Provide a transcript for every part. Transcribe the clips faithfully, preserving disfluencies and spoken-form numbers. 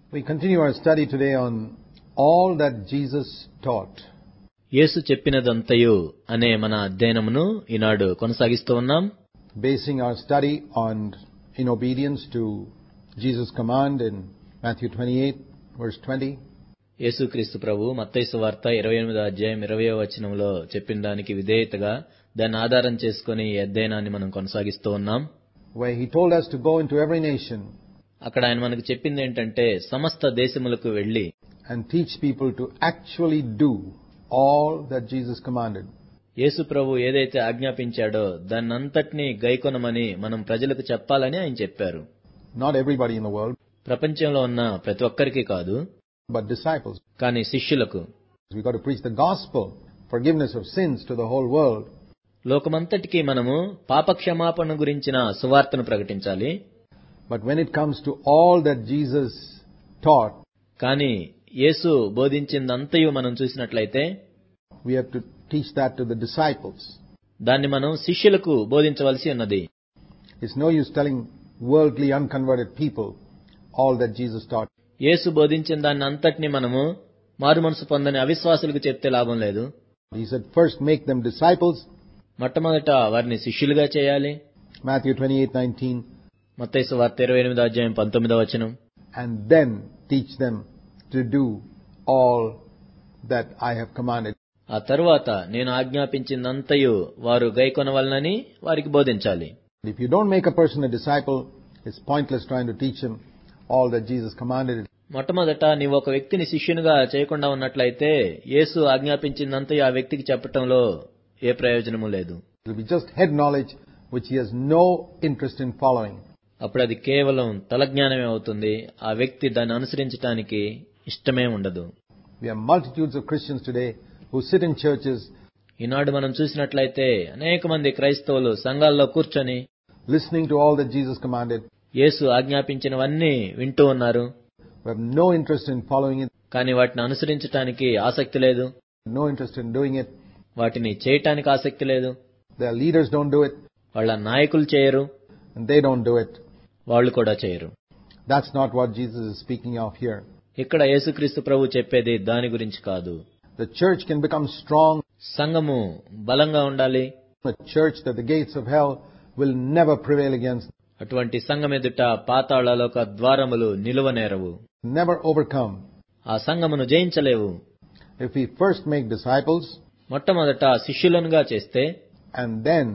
We continue our study today on all that Jesus taught. యేసు చెప్పినదంతయు అనే మన అధ్యయనమును ఈనాడు కొనసాగిస్తూ ఉన్నాం. Basing our study on in obedience to Jesus' command in Matthew twenty-eight verse twenty. యేసుక్రీస్తు ప్రభు మత్తయి సువార్త ఇరవై ఎనిమిదో అధ్యాయం ఇరవయో వచనంలో చెప్పిన దానికి విధేయతగా దాన్ని ఆధారం చేసుకుని ఈ అధ్యయనాన్ని మనం కొనసాగిస్తూ ఉన్నాం. Where he told us to go into every nation అక్కడ ఆయన మనకు చెప్పింది ఏంటంటే సమస్త దేశములకు వెళ్లి and teach people to actually do all that Jesus commanded. యేసు ప్రభు ఏదైతే ఆజ్ఞాపించాడో దాన్నంతటినీ గైకొనమని మనం ప్రజలకు చెప్పాలని ఆయన చెప్పారు. Not everybody in the world, ప్రపంచంలో ఉన్న ప్రతి ఒక్కరికి కాదు, but disciples. కానీ శిష్యులకు. We got to preach the gospel, forgiveness of sins to the whole world. లోకమంతటికీ మనము పాపక్షమాపణ గురించిన సువార్తను ప్రకటించాలి. But when it comes to all that Jesus taught, కానీ యేసు బోధించిందంతయు మనం చూసినట్లయితే we have to teach that to the disciples. దాన్ని మనం శిష్యులకు బోధించవలసి ఉన్నది. It's no use telling worldly unconverted people all that Jesus taught. యేసు బోధించిన దాన్ని అంతటిని మనము మారుమనసు పొందని అవిశ్వాసులకు చెప్తే లాభం లేదు. He said first make them disciples. మొట్టమొదట వారిని శిష్యులుగా చేయాలి. Matthew twenty-eight nineteen. మత్తయి సువార్త ఇరవై ఎనిమిదో అధ్యాయం పంతొమ్మిదో వచనం. And then teach them to do all that I have commanded. ఆ తరువాత నేను ఆజ్ఞాపించిందంతయు వారు గైకొనవలనని వారికి బోధించాలి. If you don't make a person a disciple, it's pointless trying to teach him all that Jesus commanded. మొట్టమొదట నీవు ఒక వ్యక్తిని శిష్యునిగా చేయకుండా ఉన్నట్లయితే యేసు ఆజ్ఞాపించిందంతయు ఆ వ్యక్తికి చెప్పటంలో ఏ ప్రయోజనము లేదు. It will be just head knowledge which he has no interest in following. అప్పుడు అది కేవలం తలజ్ఞానమే అవుతుంది. ఆ వ్యక్తి దాన్ని అనుసరించడానికి ఇష్టమే ఉండదు. We have multitudes of Christians today who sit in churches, ఈనాడు మనం చూసినట్లయితే అనేక మంది క్రైస్తవులు సంఘాల్లో కూర్చొని listening to all that Jesus commanded, యేసు ఆజ్ఞాపించినవన్నీ వింటూ ఉన్నారు. who have no interest in following it, కానీ వాటిని అనుసరించడానికి ఆసక్తి లేదు, no interest in doing it. వాటిని చేయటానికి ఆసక్తి లేదు. Their leaders don't do it, వాళ్ళ నాయకులు చేయరు, and they don't do it. వాళ్ళు కూడా చేయరు. That's not what Jesus is speaking of here. ఇక్కడ యేసుక్రీస్తు ప్రభు చెప్పేది దాని గురించి కాదు. The church can become strong, సంఘము బలంగా ఉండాలి. a church that the gates of hell will never prevail against, అటువంటి సంఘం ఎదుట పాతాళలోక ద్వారములు నిలువనేరవు, never overcome. ఆ సంఘమును జయించలేవు. If we first make disciples మొట్టమొదట శిష్యులనుగా చేస్తే and then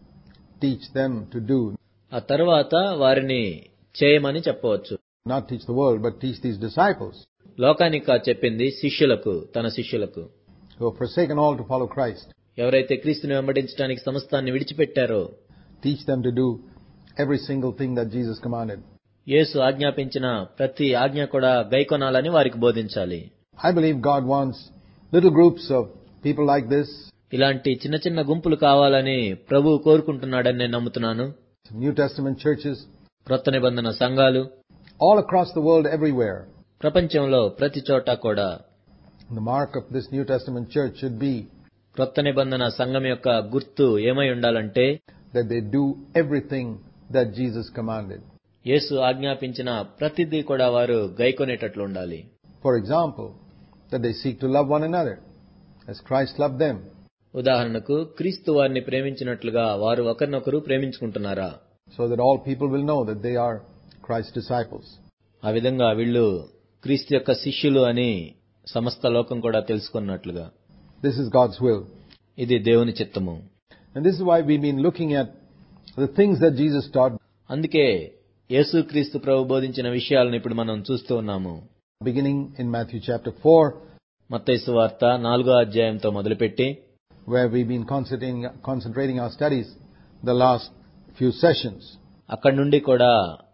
teach them to do, ఆ తరువాత వారిని చేయమని చెప్పవచ్చు. not teach the world, but teach these disciples లోకానిక చెప్పింది శిష్యులకు, తన శిష్యులకు, who have forsaken all to follow Christ. ఎవరైతే క్రీస్తుని వెంబడించడానికి సమస్తాన్ని విడిచిపెట్టారో Teach them to do every single thing that Jesus commanded. యేసు ఆజ్ఞాపించిన ప్రతి ఆజ్ఞ కూడా గైకొనాలని వారికి బోధించాలి. I believe God wants little groups of people like this, ఇలాంటి చిన్న చిన్న గుంపులు కావాలని ప్రభువు కోరుకుంటున్నాడని నేను నమ్ముతున్నాను. New Testament churches, క్రొత్త నిబంధన సంఘాలు all across the world, everywhere. ప్రపంచంలో ప్రతి చోట కూడా The mark of this New Testament church should be క్రొత్త నిబంధన సంఘం యొక్క గుర్తు ఏమై ఉండాలంటే that they do everything that Jesus commanded. యేసు ఆజ్ఞాపించిన ప్రతిదీ కూడా వారు గైకొనేటట్లు ఉండాలి. For example, that they seek to love one another as Christ loved them. ఉదాహరణకు క్రీస్తు వారిని ప్రేమించినట్లుగా వారు ఒకరినొకరు ప్రేమించుకుంటున్నారా, So that all people will know that they are Christ's disciples. ఆ విధంగా వీళ్ళు క్రీస్తు యొక్క శిష్యులు అని సమస్త లోకం కూడా తెలుసుకున్నట్లుగా. This is God's will. ఇది దేవుని చిత్తము. And this is why we've been looking at the things that Jesus taught, అందుకే యేసుక్రీస్తు ప్రభు బోధించిన విషయాలను ఇప్పుడు మనం చూస్తూ ఉన్నాము. beginning in Matthew chapter four, మత్తయి సువార్త నాలుగో అధ్యాయంతో మొదలుపెట్టి where we've been concentrating, concentrating our studies the last few sessions. అక్కడి నుండి కూడా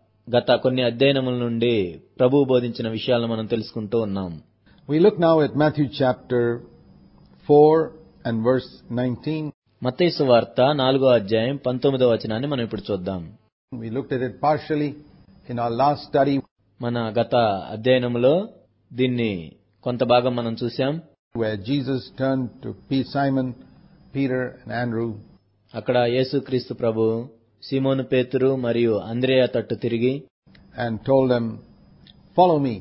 గత కొన్ని అధ్యయనముల నుండి ప్రభువు బోధించిన విషయాలను మనం తెలుసుకుంటూ ఉన్నాం. We look now at Matthew chapter four and verse nineteen. మత్తయి సువార్త నాలుగో అధ్యాయం పంతొమ్మిదో వచనాన్ని మనం ఇప్పుడు చూద్దాం. We looked at it partially in our last study, మన గత అధ్యయనములో దీన్ని కొంత భాగం మనం చూసాం. where Jesus turned to P. Simon, Peter and Andrew, అక్కడ యేసుక్రీస్తు ప్రభు సీమోను పేతురు మరియు అంద్రేయ తట్టు తిరిగి and told them, follow me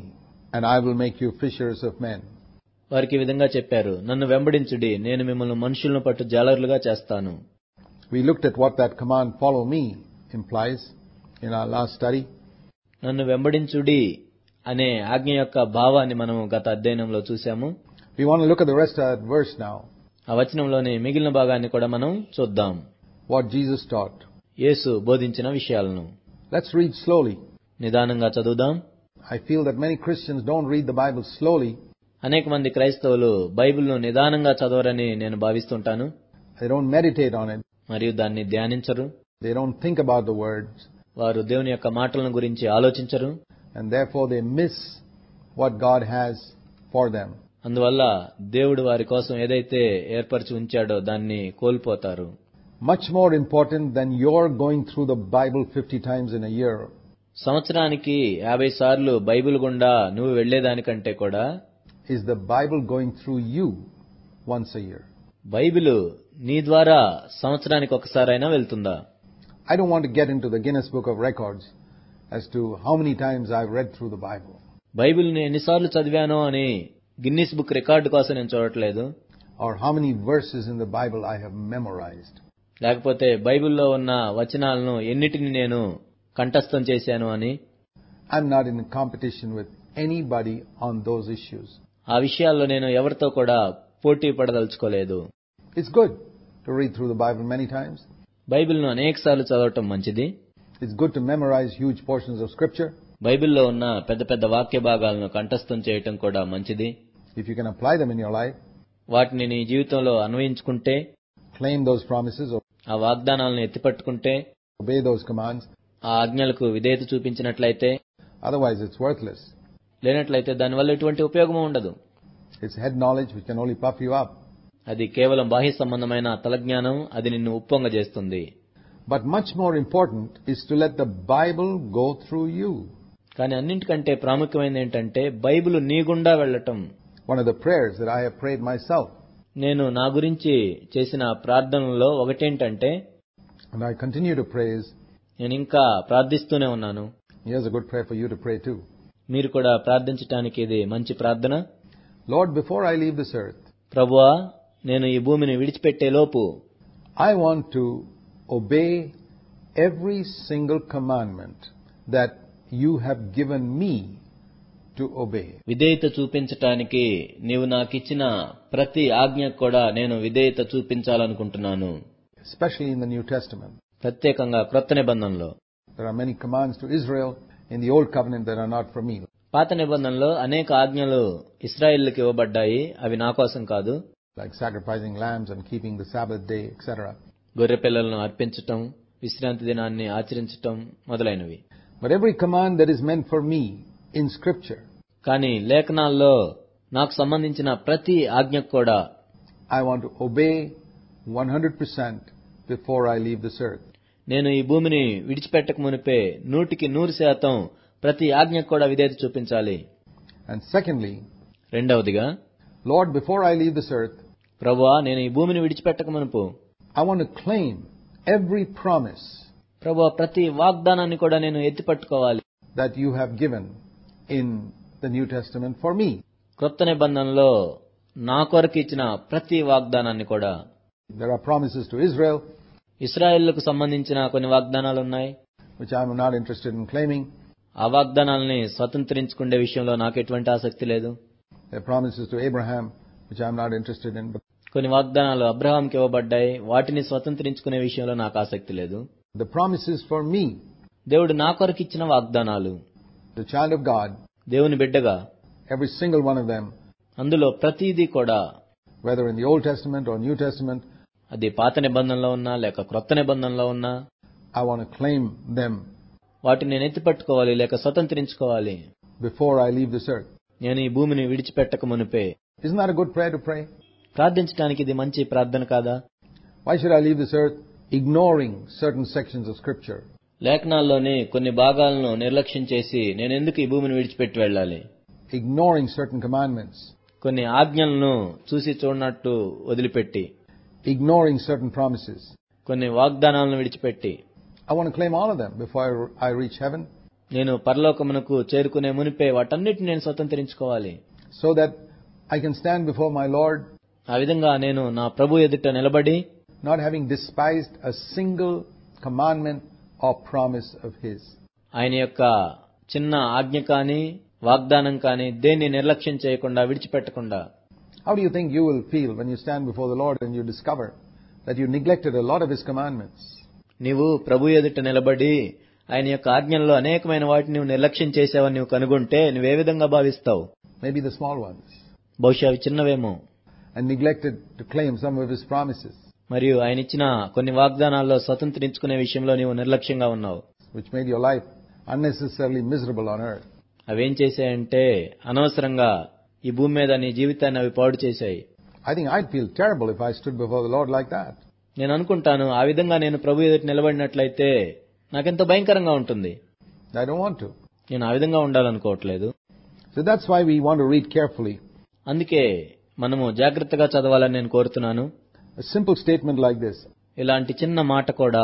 and I will make you fishers of men. వారికి ఈ విధంగా చెప్పారు, నన్ను వెంబడించుడి, నేను మిమ్మల్ని మనుషులను పట్టు జాలరులుగా చేస్తాను. We looked at what that command, follow me, implies in our last study. నన్ను వెంబడించుడి అనే ఆజ్ఞ యొక్క భావాన్ని మనం గత అధ్యయనంలో చూశాము. We want to look at the rest of that verse now. ఆ వచనంలోని మిగిలిన భాగాన్ని కూడా మనం చూద్దాం. What Jesus taught. యేసు బోధించిన విషయాలను. Let's read slowly. నిదానంగా చదువుదాం. I feel that many Christians don't read the Bible slowly. అనేక మంది క్రైస్తవులు బైబిల్ను నిదానంగా చదవరని నేను భావిస్తుంటాను. They don't meditate on it. మరియు దాన్ని ధ్యానించరు. They don't think about the words. వారు దేవుని యొక్క మాటలను గురించి ఆలోచించరు. And therefore they miss what God has for them. అందువల్ల దేవుడు వారి కోసం ఏదైతే ఏర్పరిచి ఉంచాడో దాన్ని కోల్పోతారు. Much more important than your going through the Bible fifty times in a year. సంవత్సరానికి యాభై సార్లు బైబిల్ గుండా నువ్వు వెళ్లేదానికంటే కూడా is the Bible going through you once a year. Bible నీ ద్వారా సంవత్సరానికి ఒకసారైనా వెళ్తుందా? I don't want to get into the Guinness Book of Records as to how many times I've read through the Bible. బైబిల్ని ఎన్నిసార్లు చదివానో అని Guinness book record కోసం నేను చూడట్లేదు. Or how many verses in the Bible I have memorized. లేకపోతే బైబిల్లో ఉన్న వచనాలను ఎన్నిటిని నేను కంఠస్థం చేశాను అని. I'm not in competition with anybody on those issues. ఆ విషయాల్లో నేను ఎవరితో కూడా పోటీ పడదలుచుకోలేదు. It's good to read through the Bible many times. బైబిల్ను అనేకసార్లు చదవటం మంచిది. It's good to memorize huge portions of scripture. బైబిల్లో ఉన్న పెద్ద పెద్ద వాక్య భాగాలను కంఠస్థం చేయటం కూడా మంచిది. If you can apply them in your life, వాటిని నీ జీవితంలో అన్వయించుకుంటే, claim those promises, ఆ వాగ్దానాలను ఎత్తిపట్టుకుంటే, obey those commands, ఆ ఆజ్ఞలకు విధేయత చూపించినట్లయితే, otherwise it's worthless. లేనట్లయితే దానివల్ల ఎటువంటి ఉపయోగం ఉండదు. It's head knowledge which can only puff you up. అది కేవలం బాహ్య సంబంధమైన తలజ్ఞానం, అది నిన్ను ఉప్పొంగజేస్తుంది. But much more important is to let the Bible go through you. కానీ అన్నింటికంటే ప్రాముఖ్యమైనది ఏంటంటే బైబిల్ నీ గుండా వెళ్ళటం. One of the prayers that I have prayed myself. నేను నా గురించి చేసిన ప్రార్థనలో ఒకటేంటంటే, and I continue to pray, is, నేను ఇంకా ప్రార్థిస్తూనే ఉన్నాను. here's a good prayer for you to pray too. మీరు కూడా ప్రార్థించడానికి ఇది మంచి ప్రార్థన. Lord, before I leave this earth, ప్రభువా, నేను ఈ భూమిని విడిచిపెట్టే లోపు I want to obey every single commandment that you have given me to obey. విధేయత చూపించటానికి నీవు నాకిచ్చిన ప్రతి ఆజ్ఞకు కూడా నేను విధేయత చూపించాలనుకుంటున్నాను. Especially in the New Testament. ప్రత్యేకంగా క్రొత్త నిబంధనలో There are many commands to Israel in the Old Covenant that are not for me. పాత నిబంధనలో అనేక ఆజ్ఞలు ఇశ్రాయేలుకి ఇవ్వబడ్డాయి, అవి నా కోసం కాదు. Like sacrificing lambs and keeping the Sabbath day, et cetera. గొర్రె పిల్లలను అర్పించటం, విశ్రాంతి దినాన్ని ఆచరించటం మొదలైనవి. But every command that is meant for me in Scripture, కానీ లేఖనాల్లో నాకు సంబంధించిన ప్రతి ఆజ్ఞకు కూడా I want to obey one hundred percent before I leave this earth. నేను ఈ భూమిని విడిచిపెట్టక మునిపే నూటికి నూరు శాతం ప్రతి ఆజ్ఞకు కూడా విధేయత చూపించాలి. And secondly, రెండవదిగా, Lord, before I leave this earth, ప్రభువా, నేను ఈ భూమిని విడిచిపెట్టక మునుపు I want to claim every promise ప్రభువా, ప్రతి వాగ్దానాన్ని కూడా నేను ఎత్తిపట్టుకోవాలి that you have given in the New Testament for me. క్రొత్త నిబంధనలో నా కొరకు ఇచ్చిన ప్రతి వాగ్దానాన్ని కూడా. There are promises to Israel, ఇశ్రాయేలుకు సంబంధించిన కొన్ని వాగ్దానాలు ఉన్నాయి, which I am not interested in claiming. ఆ వాగ్దానాలని స్వతంత్రించుకునే విషయంలో నాకు ఎటువంటి ఆసక్తి లేదు. There are promises to Abraham, which I am not interested in. But కొన్ని వాగ్దానాలు అబ్రహాంకి ఇవ్వబడ్డాయి, వాటిని స్వతంత్రించుకునే విషయంలో నాకు ఆసక్తి లేదు. the promises for me, దేవుడు నా కొరకు ఇచ్చిన వాగ్దానాలు, the child of God, దేవుని బిడ్డగా, every single one of them, అందులో ప్రతిదీ కూడా, whether in the Old Testament or New Testament, అది పాత నిబంధనలో ఉన్నా లేక క్రొత్త నిబంధనలో ఉన్నా, I want to claim them వాటిని నేను ఎత్తిపట్టుకోవాలి లేక స్వతంత్రించుకోవాలి before I leave this earth. నేను ఈ భూమిని విడిచిపెట్టక మునిపే. Isn't that a good prayer to pray? ప్రార్థించడానికి ఇది మంచి ప్రార్థన కాదా? Why should I leave this earth ignoring certain sections of Scripture? లేఖనాల్లోని కొన్ని భాగాలను నిర్లక్ష్యం చేసి నేను ఎందుకు ఈ భూమిని విడిచిపెట్టి వెళ్ళాలి? Ignoring certain commandments, కొన్ని ఆజ్ఞలను చూసి చూడనట్టు వదిలిపెట్టి, ignoring certain promises. కొన్ని వాగ్దానాలను విడిచిపెట్టి, I want to claim all of them before I reach heaven. నేను పరలోకమునకు చేరుకునే మునిపే వాటన్నిటిని నేను స్వతంత్రించుకోవాలి. So that I can stand before my Lord, ఆ విధంగా నేను నా ప్రభు ఎదుట నిలబడి, not having despised a single commandment or promise of His. ఆయన యొక్క చిన్న ఆజ్ఞ కానీ వాగ్దానం కానీ దేన్ని నిర్లక్ష్యం చేయకుండా విడిచిపెట్టకుండా. How do you think you will feel when you stand before the Lord and you discover that you neglected a lot of His commandments? నీవు ప్రభు ఎదుట నిలబడి ఆయన యొక్క ఆజ్ఞల్లో అనేకమైన వాటిని నువ్వు నిర్లక్ష్యం చేసావని నువ్వు కనుగొంటే నువ్వే విధంగా భావిస్తావు? Maybe the small ones. బహుశా అవి చిన్నవేమో. And neglected to claim some of His promises, మరియు ఆయన ఇచ్చిన కొన్ని వాగ్దానాల్లో స్వతంత్రించుకునే విషయంలో నీవు నిర్లక్ష్యంగా ఉన్నావు. which made your life unnecessarily miserable on earth. అవేం చేశాయంటే అనవసరంగా ఈ భూమి మీద నీ జీవితాన్ని అవి పాడు చేశాయి. I think I'd feel terrible if I stood before the Lord like that. నేను అనుకుంటాను ఆ విధంగా నేను ప్రభు ఎదుట నిలబడినట్లయితే నాకెంతో భయంకరంగా ఉంటుంది. I don't want to. నేను ఆ విధంగా ఉండాలనుకోవట్లేదు. So that's why we want to read carefully. అందుకే మనము జాగ్రత్తగా చదవాలని నేను కోరుతున్నాను. A simple statement like this: ఇలాంటి చిన్న మాట కూడా,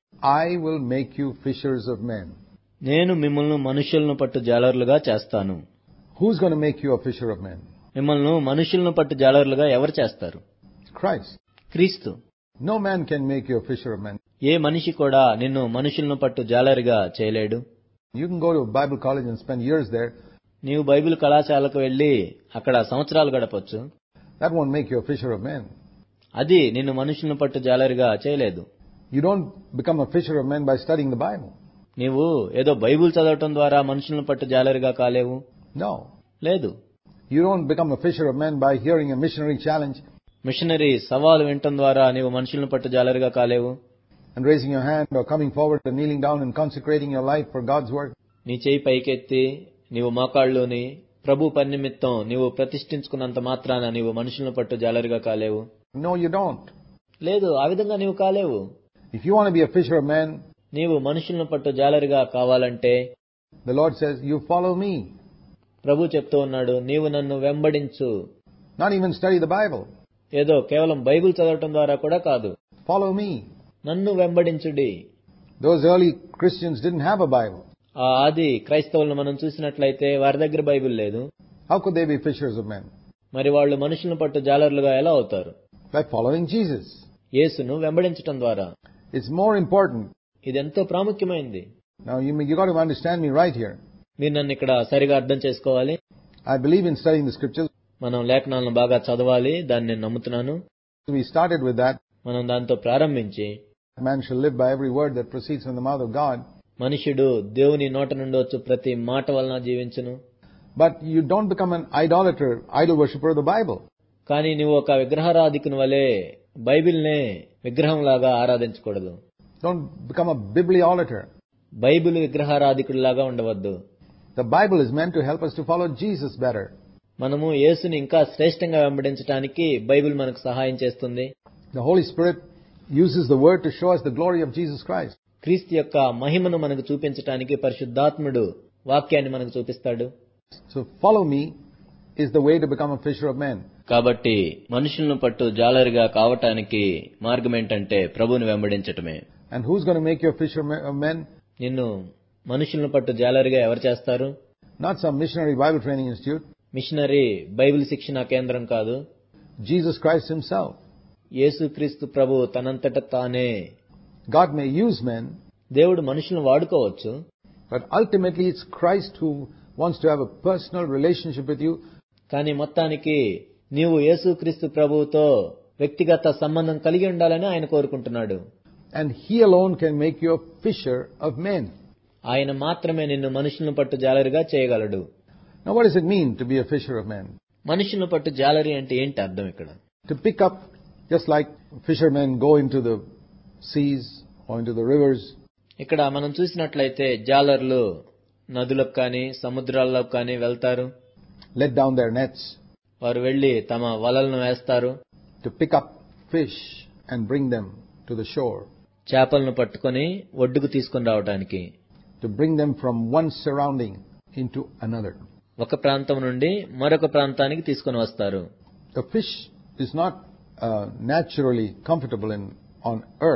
I will make you fishers of men. నేను మిమ్మల్ని మనుషులను పట్టు జాలరులుగా చేస్తాను. Who's going to make you a fisher of men? మిమ్మల్ని మనుషులను పట్టు జాలరులుగా ఎవరు చేస్తారు? Christ. క్రీస్తు. No man can make you a fisher of men. ఏ మనిషి కూడా నిన్ను మనుషులను పట్టు జాలరిగా చేయలేడు. You can go to Bible college and spend years there. నీవు బైబిల్ కళాశాలకు వెళ్లి అక్కడ సంవత్సరాలు గడపొచ్చు. That won't make you a fisher of men. అది నిన్ను మనుషులను పట్టు జాలరిగా చేయలేదు. You don't become a fisher of men by studying the Bible. నీవు ఏదో బైబిల్ చదవటం ద్వారా మనుషులను పట్టు జాలరిగా కాలేవు. No. లేదు. You don't become a fisher of men by hearing a missionary challenge missionary సవాలు వినటం ద్వారా నీవు మనుషులను పట్టు జాలరిగా కాలేవు. and raising your hand or coming forward and kneeling down and consecrating your life for God's work. నీ చేయి పైకెత్తి నీవు మోకాళ్ళలోని ప్రభు పని నిమిత్తం నీవు ప్రతిష్ఠించుకున్నంత మాత్రాన నీవు మనుషులను పట్టు జాలరిగా కాలేవు. No, you don't. లేదు, ఆ విధంగా నీవు కాలేవు. If you want to be a fisher of men, నీవు మనుషులను పట్టు జాలరిగా కావాలంటే the Lord says, you follow me. ప్రభు చెప్తూ ఉన్నాడు, నీవు నన్ను వెంబడించు. Not even study the Bible. ఏదో కేవలం బైబిల్ చదవటం ద్వారా కూడా కాదు. Follow me. నన్ను వెంబడించుడి. Those early Christians didn't have a Bible. ఆ ఆది క్రైస్తవులను మనం చూసినట్లయితే వారి దగ్గర బైబిల్ లేదు. How could they be fishers of men? మరి వాళ్ళు మనుషులను పట్టు జాలరులుగా ఎలా అవుతారు? By following Jesus. యేసును వెంబడించటం ద్వారా. It's more important. ఇది ఎంతో ప్రాముఖ్యమైనది. Now you you got to understand me right here. మీరు నన్ను ఇక్కడ సరిగా అర్థం చేసుకోవాలి. I believe in studying the scriptures. మనం లేఖనాలను బాగా చదవాలి, దాన్ని నేను నమ్ముతున్నాను. We started with that. మనం దాంతో ప్రారంభించి Man shall live by every word that proceeds from the mouth of God. మనుషుడు దేవుని నోట నుండి వచ్చు ప్రతి మాట వలన జీవించును. But you don't become an idolater, idol worshipper of the Bible. కానీ నువ్వు ఒక విగ్రహారాధికుని వలె బైబిల్నే విగ్రహంలాగా ఆరాధించకూడదు. Don't become a bibliolater. Bible విగ్రహారాధికుడిలాగా ఉండవద్దు. The Bible is meant to help us to follow Jesus better. మనము యేసుని ఇంకా శ్రేష్టంగా వెంబడించడానికి బైబిల్ మనకు సహాయం చేస్తుంది. The Holy Spirit uses the word to show us the glory of Jesus Christ. క్రీస్తు యొక్క మహిమను మనకు చూపించడానికి పరిశుద్ధాత్ముడు వాక్యాన్ని మనకు చూపిస్తాడు. So follow me is the way to become a fisher of men. కాబట్టి మనుషులను పట్టు జాలరిగా కావటానికి మార్గం ఏంటంటే ప్రభువుని వెంబడించటమే. And who's going to make you a fisher of men? నిన్ను మనుషులను పట్టు జాలరిగా ఎవరు చేస్తారు? Not some missionary Bible training institute. Missionary Bible శిక్షణ కేంద్రం కాదు. Jesus Christ himself. యేసుక్రీస్తు ప్రభు తనంతట తానే. God may use men. దేవుడు మనుషులను వాడుకోవచ్చు. But ultimately it's Christ who wants to have a personal relationship with you. కానీ మొత్తానికి నీవు యేసుక్రీస్తు ప్రభువుతో వ్యక్తిగత సంబంధం కలిగి ఉండాలని ఆయన కోరుకుంటున్నాడు. And he alone can make you a fisher of men. ఆయన మాత్రమే నిన్ను మనుషులను పట్టు జాలరిగా చేయగలడు. Now what does it mean to be a fisher of men? మనుషులను పట్టు జాలరి అంటే ఏంటి అర్థం ఇక్కడ? To pick up, just like fishermen go into the seas or into the rivers. ఇక్కడ మనం చూసినట్లయితే జాలర్లు నదులకు కానీ సముద్రాలకు కానీ వెళ్తారు. Let down their nets. వారు వెళ్లి తమ వలలను వేస్తారు. To pick up fish and bring them to the shore. చేపలను పట్టుకొని ఒడ్డుకు తీసుకొని రావడానికి. To bring them from one surrounding into another. ఒక ప్రాంతం నుండి మరొక ప్రాంతానికి తీసుకొని వస్తారు. The fish is not uh, naturally comfortable in on earth.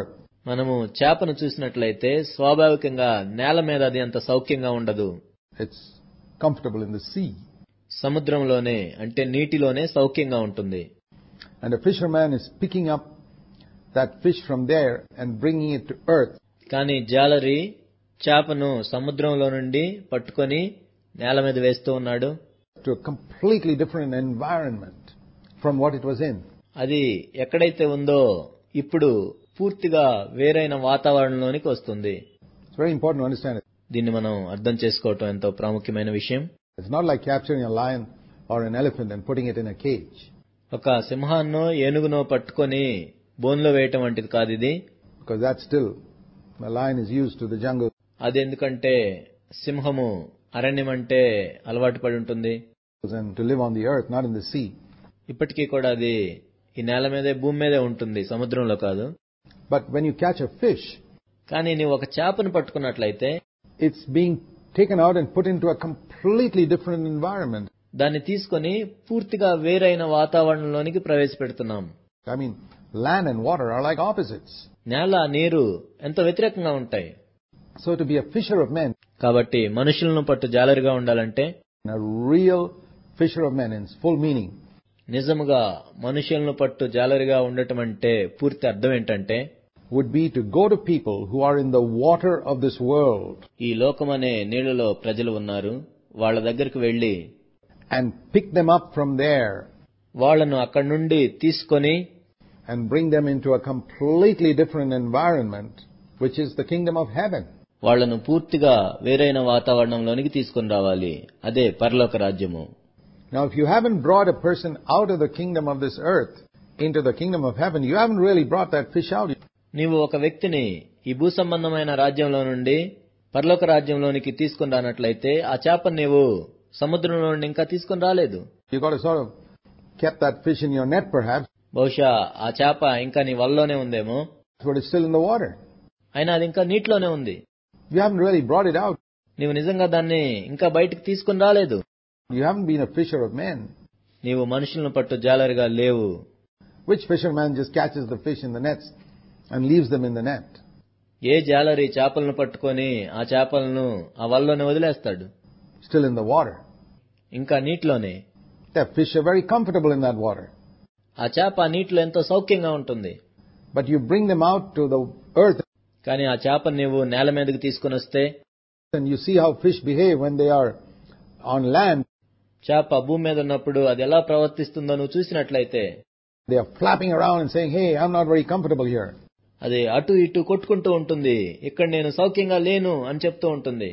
మనము చేపను చూసినట్లయితే స్వాభావికంగా నేల మీద అది అంత సౌఖ్యంగా ఉండదు. It's comfortable in the sea. సముద్రంలోనే అంటే నీటిలోనే సౌఖ్యంగా ఉంటుంది. And a fisherman is picking up that fish from there and bringing it to earth. కానీ జాలరి చేపను సముద్రంలో నుండి పట్టుకొని నేల మీద వేస్తూ ఉన్నాడు. To a completely different environment from what it was in. అది ఎక్కడైతే ఉందో ఇప్పుడు పూర్తిగా వేరైన వాతావరణంలోనికి వస్తుంది. It's very important to understand it. దీన్ని మనం అర్థం చేసుకోవటం ఎంతో ప్రాముఖ్యమైన విషయం. It's not like capturing a lion or an elephant and putting it in a cage. ఒక సింహాన్నో ఏనుగునో పట్టుకొని బోన్లో వేయటం వంటిది కాదు ఇది. Because that's still, the lion is used to the jungle. అది ఎందుకంటే సింహము అరణ్యం అంటే అలవాటు పడి ఉంటుంది. And to live on the earth, not in the sea. ఇప్పటికీ కూడా అది ఈ నేల మీదే భూమి మీదే ఉంటుంది, సముద్రంలో కాదు. But when you catch a fish, కానీ నీవు ఒక చేపను పట్టుకున్నట్లయితే it's being taken out and put into a completely different environment. దాన్ని తీసుకొని పూర్తిగా వేరైన వాతావరణంలోనికి ప్రవేశపెడుతున్నాం. I mean, land and water are like opposites. నేల నీరు ఎంతో వ్యతిరేకంగా ఉంటాయి. So to be a fisher of men, కాబట్టి మనుషులను పట్టు జాలరిగా ఉండాలంటే, a real fisher of men in full meaning, నిజముగా మనుషులను పట్టు జాలరిగా ఉండటం అంటే పూర్తి అర్థం ఏంటంటే, would be to go to people who are in the water of this world. ఈ లోకమనే నీళ్లలో ప్రజలు ఉన్నారు, వాళ్ళ దగ్గరికి వెళ్లి and pick them up from there, వాళ్ళను అక్కడి నుండి తీసుకొని and bring them into a completely different environment, which is the kingdom of heaven. వాళ్ళను పూర్తిగా వేరైన వాతావరణంలోనికి తీసుకొని రావాలి, అదే పరలోక రాజ్యము. Now if you haven't brought a person out of the kingdom of this earth into the kingdom of heaven, you haven't really brought that fish out. నీవు ఒక వ్యక్తిని ఈ భూ సంబంధమైన రాజ్యంలో నుండి పరలోక రాజ్యంలోనికి తీసుకొని రానట్లయితే ఆ చేపను నీవు సముద్రంలో నుండి ఇంకా తీసుకొని రాలేదు. You got to sort of kept that fish in your net perhaps, బహుశా ఆ చేప ఇంకా నీ వలలోనే ఉందేమో, but it's still in the water. అయినా అది ఇంకా నీటిలోనే ఉంది. You haven't really brought it out. నీవు నిజంగా దాన్ని ఇంకా బయటికి తీసుకొని రాలేదు. You haven't been a fisher of men. నీవు మనుషులను పట్టు జాలరిగా లేవు. Which fisherman just catches the fish in the nets and leaves them in the net? ఏ జాలరి చేపలను పట్టుకొని ఆ చేపలను ఆ వలలోనే వదిలేస్తాడు? Still in the water. ఇంకా నీటిలోనే. That fish are very comfortable in that water. ఆ చేప ఆ నీటిలో ఎంతో సౌఖ్యంగా ఉంటుంది. But you bring them out to the earth, కానీ ఆ చేపను నీవు నేల మీదకి తీసుకొని వస్తే, and you see how fish behave when they are on land. చేప భూమి మీద ఉన్నప్పుడు అది ఎలా ప్రవర్తిస్తుందో నువ్వు చూసినట్లయితే, they are flapping around and saying, hey, I'm not very comfortable here. అది అటు ఇటు కొట్టుకుంటూ ఉంటుంది, ఇక్కడ నేను సౌఖ్యంగా లేను అని చెప్తూ ఉంటుంది.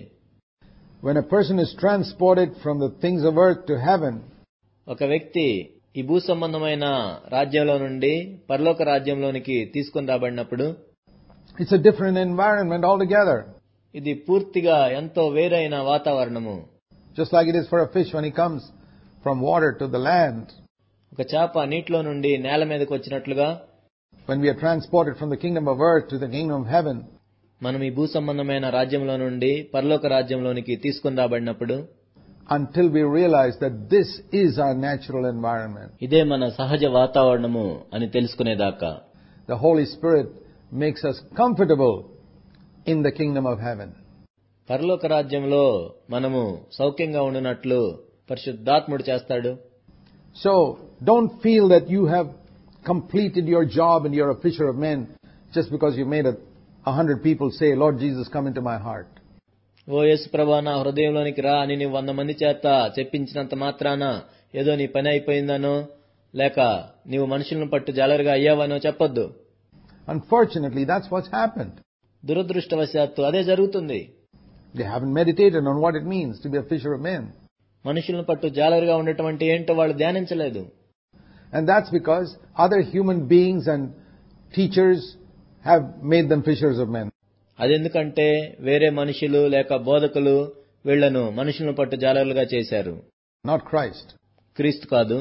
When a person is transported from the things of earth to heaven, ఒక వ్యక్తి ఈ భూ సంబంధమైన రాజ్యంలో నుండి పరలోక రాజ్యంలోనికి తీసుకొని రాబడినప్పుడు, it's a different environment altogether. ఇది పూర్తిగా ఎంతో వేరైన వాతావరణము. Just like it is for a fish when he comes from water to the land. ఒక చేప నీటిలో నుండి నేల మీదకి వచ్చినట్లుగా, when we are transported from the kingdom of earth to the kingdom of heaven, మనం ఈ భూ సంబంధమైన రాజ్యంలో నుండి పరలోక రాజ్యంలోనికి తీసుకొని రాబడినప్పుడు, until we realize that this is our natural environment, ఇదే మన సహజ వాతావరణము అని తెలుసుకునేదాకా, the Holy Spirit makes us comfortable in the kingdom of heaven. పరలోక రాజ్యంలో మనము సౌఖ్యంగా ఉండునట్లు పరిశుద్ధాత్ముడు చేస్తాడు. So don't feel that you have completed your job and you're a fisher of men just because you made a, a hundred people say, Lord Jesus, come into my heart. ఓ యేసు ప్రభువా, నా హృదయంలోనికి రా అని నీవు వంద మంది చేత చెప్పించినంత మాత్రాన ఏదో నీ పని అయిపోయిందనో లేక నీవు మనుషులను పట్టు జాలరిగా అయ్యావనో చెప్పొద్దు. Unfortunately, that's what's happened. దురదృష్టవశాత్తు అదే జరుగుతుంది. They haven't meditated on what it means to be a fisher of men. మనుషులను పట్టు జాలరిగా ఉండటం అంటే ఏంటో వాళ్ళు ధ్యానించలేదు. And that's because other human beings and teachers have made them fishers of men. అదెందుకంటే వేరే మనుషులు లేక బోధకులు వీళ్లను మనుషులను పట్టు జాలరులుగా చేశారు. Not Christ. క్రీస్తు కాదు.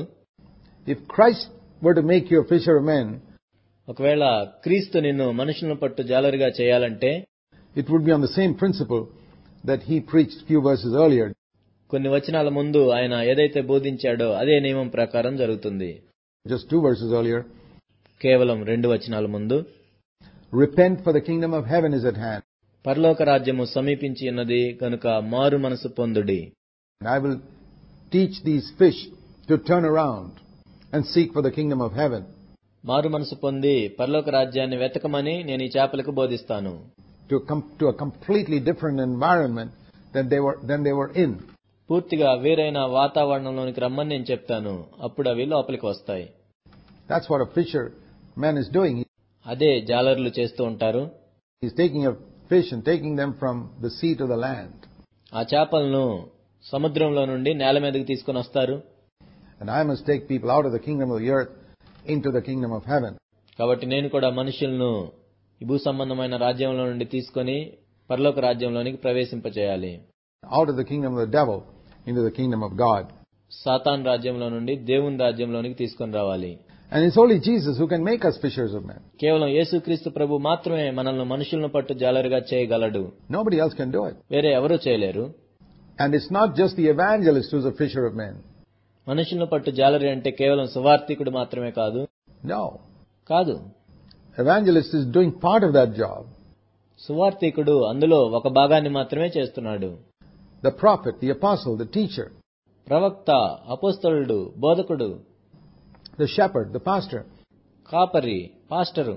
If Christ were to make you a fisher of men, ఒకవేళ క్రీస్తు నిన్ను మనుషులను పట్టు జాలరుగా చేయాలంటే, it would be on the same principle that he preached few verses earlier. కొన్ని వచనాల ముందు ఆయన ఏదైతే బోధించాడో అదే నియమం ప్రకారం జరుగుతుంది. Just two verses earlier. కేవలం రెండు వచనాల ముందు. Repent, for the kingdom of heaven is at hand. పరలోక రాజ్యము సమీపించి ఉన్నది కనుక మారు మనసు పొందుడి. And I will teach these fish to turn around and seek for the kingdom of heaven. మారు మనసు పొంది పరలోక రాజ్యాన్ని వెతకమని నేను ఈ చేపలకు బోధిస్తాను. To come to a completely different environment than they were than they were in. పూర్తిగా వేరైన వాతావరణంలోనికి రమ్మని నేను చెప్తాను. అప్పుడు అవి లోపలికి వస్తాయి. That's what a fisherman is doing. అదే జాలర్లు చేస్తూ ఉంటారు. He's taking a fish and taking them from the sea to the land. ఆ చేపలను సముద్రంలో నుండి నేల మీదకి తీసుకొని వస్తారు. And I must take people out of the kingdom of the earth into the kingdom of heaven. కాబట్టి నేను కూడా మనుషులను ఈ భూ సంబంధమైన రాజ్యంలో నుండి తీసుకొని పరలోక రాజ్యంలోనికి ప్రవేశింపచేయాలి. Out of the kingdom of the devil into the kingdom of God. Satan రాజ్యంలో నుండి దేవుని రాజ్యంలోనికి తీసుకొని రావాలి. And it's only Jesus who can make us fishers of men. కేవలం యేసుక్రీస్తు ప్రభు మాత్రమే మనల్ని మనుషులను పట్టు జాలరుగా చేయగలడు. Nobody else can do it. వేరే ఎవరూ చేయలేరు. And it's not just the evangelist who's a fisher of men. మనుషులను పట్టు జాలరి అంటే కేవలం సువార్తికుడు మాత్రమే కాదు. No. కాదు. Evangelist is doing part of that job. సువార్తికుడు అందులో ఒక భాగాన్ని మాత్రమే చేస్తున్నాడు. The prophet, the apostle, the teacher. ప్రవక్త, అపోస్తలుడు, బోధకుడు. The shepherd, the pastor. కాపరి, pastor.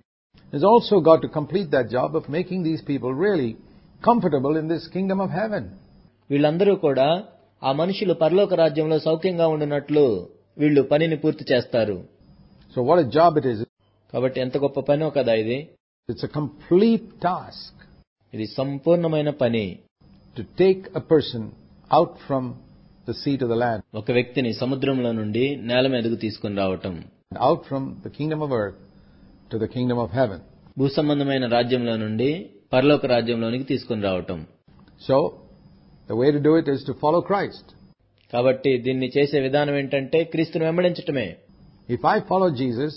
Has also got to complete that job of making these people really comfortable in this kingdom of heaven. వీళ్ళందరూ కూడా ఆ మనుషులు పరలోక రాజ్యంలో సౌఖ్యంగా ఉండునట్లు వీళ్ళు పనిని పూర్తి చేస్తారు. So what a job it is. కాబట్టి ఎంత గొప్ప పనో కదా ఇది. It's a complete task. ఇది సంపూర్ణమైన పని. To take a person out from the sea to the land. ఒక వ్యక్తిని సముద్రంలో నుండి నేల మీదకు తీసుకొని రావటం. Out from the kingdom of earth to the kingdom of heaven. భూ సంబంధమైన రాజ్యంలో నుండి పరలోక రాజ్యంలోనికి తీసుకొని రావటం. So the way to do it is to follow Christ. కాబట్టి దీన్ని చేసే విధానం ఏంటంటే క్రీస్తును వెంబడించటమే. If I follow Jesus,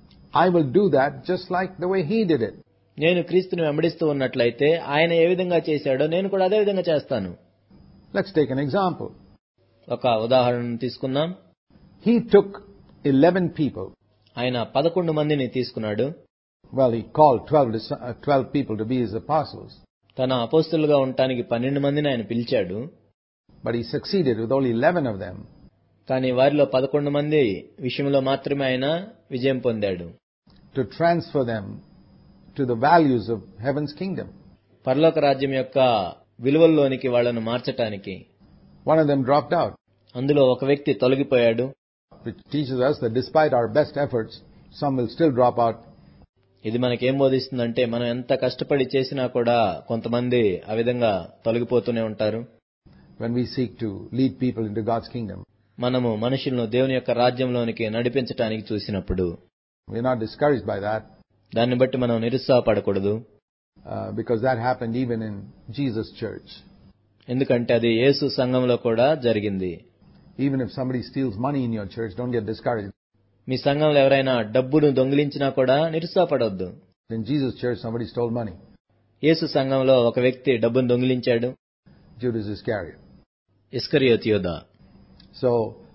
I will do that just like the way he did it. నేను క్రీస్తును వెంబడిస్తూ ఉన్నట్లయితే ఆయన ఏ విధంగా చేశాడో నేను కూడా అదే విధంగా చేస్తాను. Let's take an example. ఒక ఉదాహరణను తీసుకుందాం. He took eleven people. ఆయన పదకొండు మందిని తీసుకున్నాడు. Well, he called twelve, uh, twelve people to be his apostles. తన అపోస్తలుగా ఉండటానికి పన్నెండు మందిని ఆయన పిలిచాడు. But he succeeded with only eleven of them. కానీ వారిలో పదకొండు మంది విషయంలో మాత్రమే ఆయన విజయం పొందాడు. To transfer them to the values of heaven's kingdom. పరలోక రాజ్యం యొక్క విలువల్లోనికి వాళ్ళను మార్చటానికి. One of them dropped out. అందులో ఒక వ్యక్తి తొలగిపోయాడు. Which teaches us that despite our best efforts, some will still drop out. ఇది మనకేం బోధిస్తుందంటే మనం ఎంత కష్టపడి చేసినా కూడా కొంతమంది ఆ విధంగా తొలగిపోతూనే ఉంటారు. When we seek to lead people into God's kingdom. మనము మనుషులను దేవుని యొక్క రాజ్యంలోనికి నడిపించడానికి చూసినప్పుడు. We are not discouraged by that. దాన్ని బట్టి మనం నిరుత్సాహపడకూడదు. Uh, because that happened even in Jesus' church. ఎందుకంటే అది యేసు సంఘంలో కూడా జరిగింది. Even if somebody steals money in your church, don't get discouraged. మీ సంఘంలో ఎవరైనా డబ్బును దొంగిలించినా కూడా నిరుత్సాహపడవద్దు. In Jesus' church, somebody stole money. యేసు సంఘంలో ఒక వ్యక్తి డబ్బును దొంగిలించాడు. Judas Iscariot. ఇస్కరియోతు యోధ. So,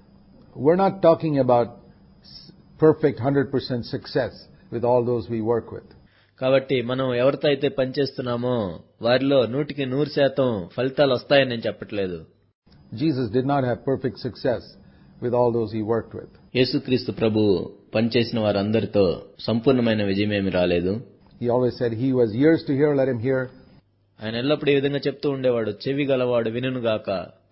we're not talking about perfect one hundred percent success with all those we work with. కాబట్టి మనం ఎవరితో అయితే పనిచేస్తున్నామో వారిలో నూటికి నూరు శాతం ఫలితాలు వస్తాయని నేను చెప్పట్లేదు. Jesus did not have perfect success with all those he worked with. యేసుక్రీస్తు ప్రభు పనిచేసిన వారందరితో సంపూర్ణమైన విజయమేమి రాలేదు. He always said, he who has ears to hear, let him hear. ఆయన ఎల్లప్పుడూ ఈ విధంగా చెప్తూ ఉండేవాడు, చెవి గలవాడు వినుగాక.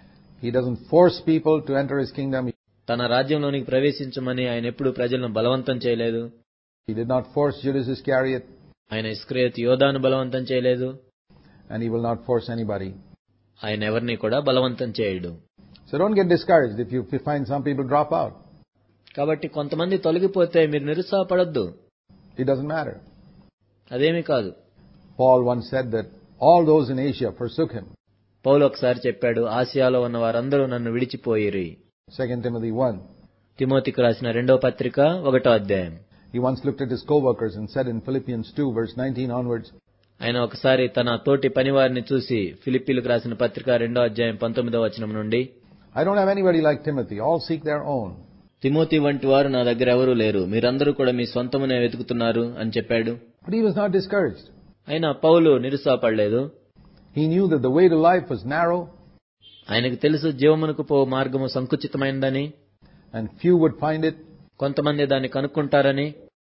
He doesn't force people to enter his kingdom. తన రాజ్యంలోనికి ప్రవేశించమని ఆయన ఎప్పుడూ ప్రజలను బలవంతం చేయలేదు. He did not force Judas Iscariot. ఆయన ఇస్కరియోతు యోధాను బలవంతం చేయలేదు. And he will not force anybody. ఆయన ఎవరిని కూడా బలవంతం చేయడు. So don't get discouraged if you find some people drop out. కాబట్టి కొంతమంది తొలగిపోతే మీరు నిరుత్సాహపడొద్దు. It doesn't matter. అదేమీ కాదు. Paul once said that all those in Asia forsook him. పౌలు ఒకసారి చెప్పాడు, ఆసియాలో ఉన్న వారందరూ నన్ను విడిచిపోయిరి. Second Timothy one. తిమోతికి రాసిన రెండవ పత్రిక ఒకటో అధ్యాయం. He once looked at his co-workers and said in Philippians two verse nineteen onwards. ఆయన ఒకసారి తన తోటి పనివారిని చూసి ఫిలిప్పీలకు రాసిన పత్రిక రెండో అధ్యాయం పంతొమ్మిదో వచనం నుండి, I don't have anybody like Timothy. All seek their own. Timothy వంటి వారు నా దగ్గర ఎవరూ లేరు, మీరందరూ కూడా మీ సొంతమునే వెతుకుతున్నారు అని చెప్పాడు. But he was not discouraged. అయినా పౌలు నిరుత్సాహపడలేదు. He knew that the way to life was narrow. ఆయనకు తెలుసు జీవమునకు పో మార్గము సంకుచితమైనదని, and few would find it. కొంతమంది దాన్ని కనుక్కుంటారని.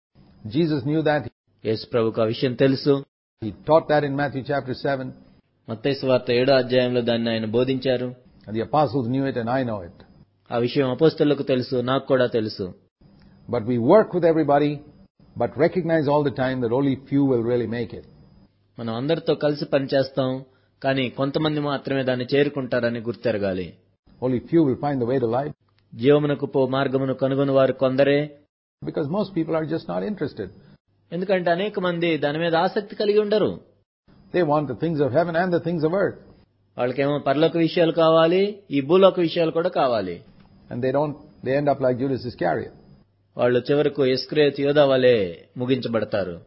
Jesus knew that. యేసు ప్రభువుకు ఆ విషయం తెలుసు. He taught that in Matthew chapter seven. మత్తయి సువార్త ఏడో అధ్యాయంలో దాన్ని ఆయన బోధించారు. And the apostles knew it and I know it. ఆ విషయం అపోస్తలులకు తెలుసు, నాకు కూడా తెలుసు. But we work with everybody, but recognize all the time that only few will really make it. మనం అందరితో కలిసి పనిచేస్తాం, కానీ కొంతమంది మాత్రమే దాన్ని చేరుకుంటారని గుర్తెరగాలి. Only few will find the way to life. జీవమునకు పో మార్గమును కనుగొని వారు కొందరే. Because most people are just not interested. ఎందుకంటే అనేక మంది దాని మీద ఆసక్తి కలిగి ఉండరు. They want the things of heaven and the things of earth. వాళ్ళకేమో పరలోక విషయాలు కావాలి, ఈ భూలోక విషయాలు కూడా కావాలి. And they don't, they end up like Judas Iscariot. వాళ్ళు చివరకు ఇస్కరియోతు యోధా వలె ముగించబడతారు.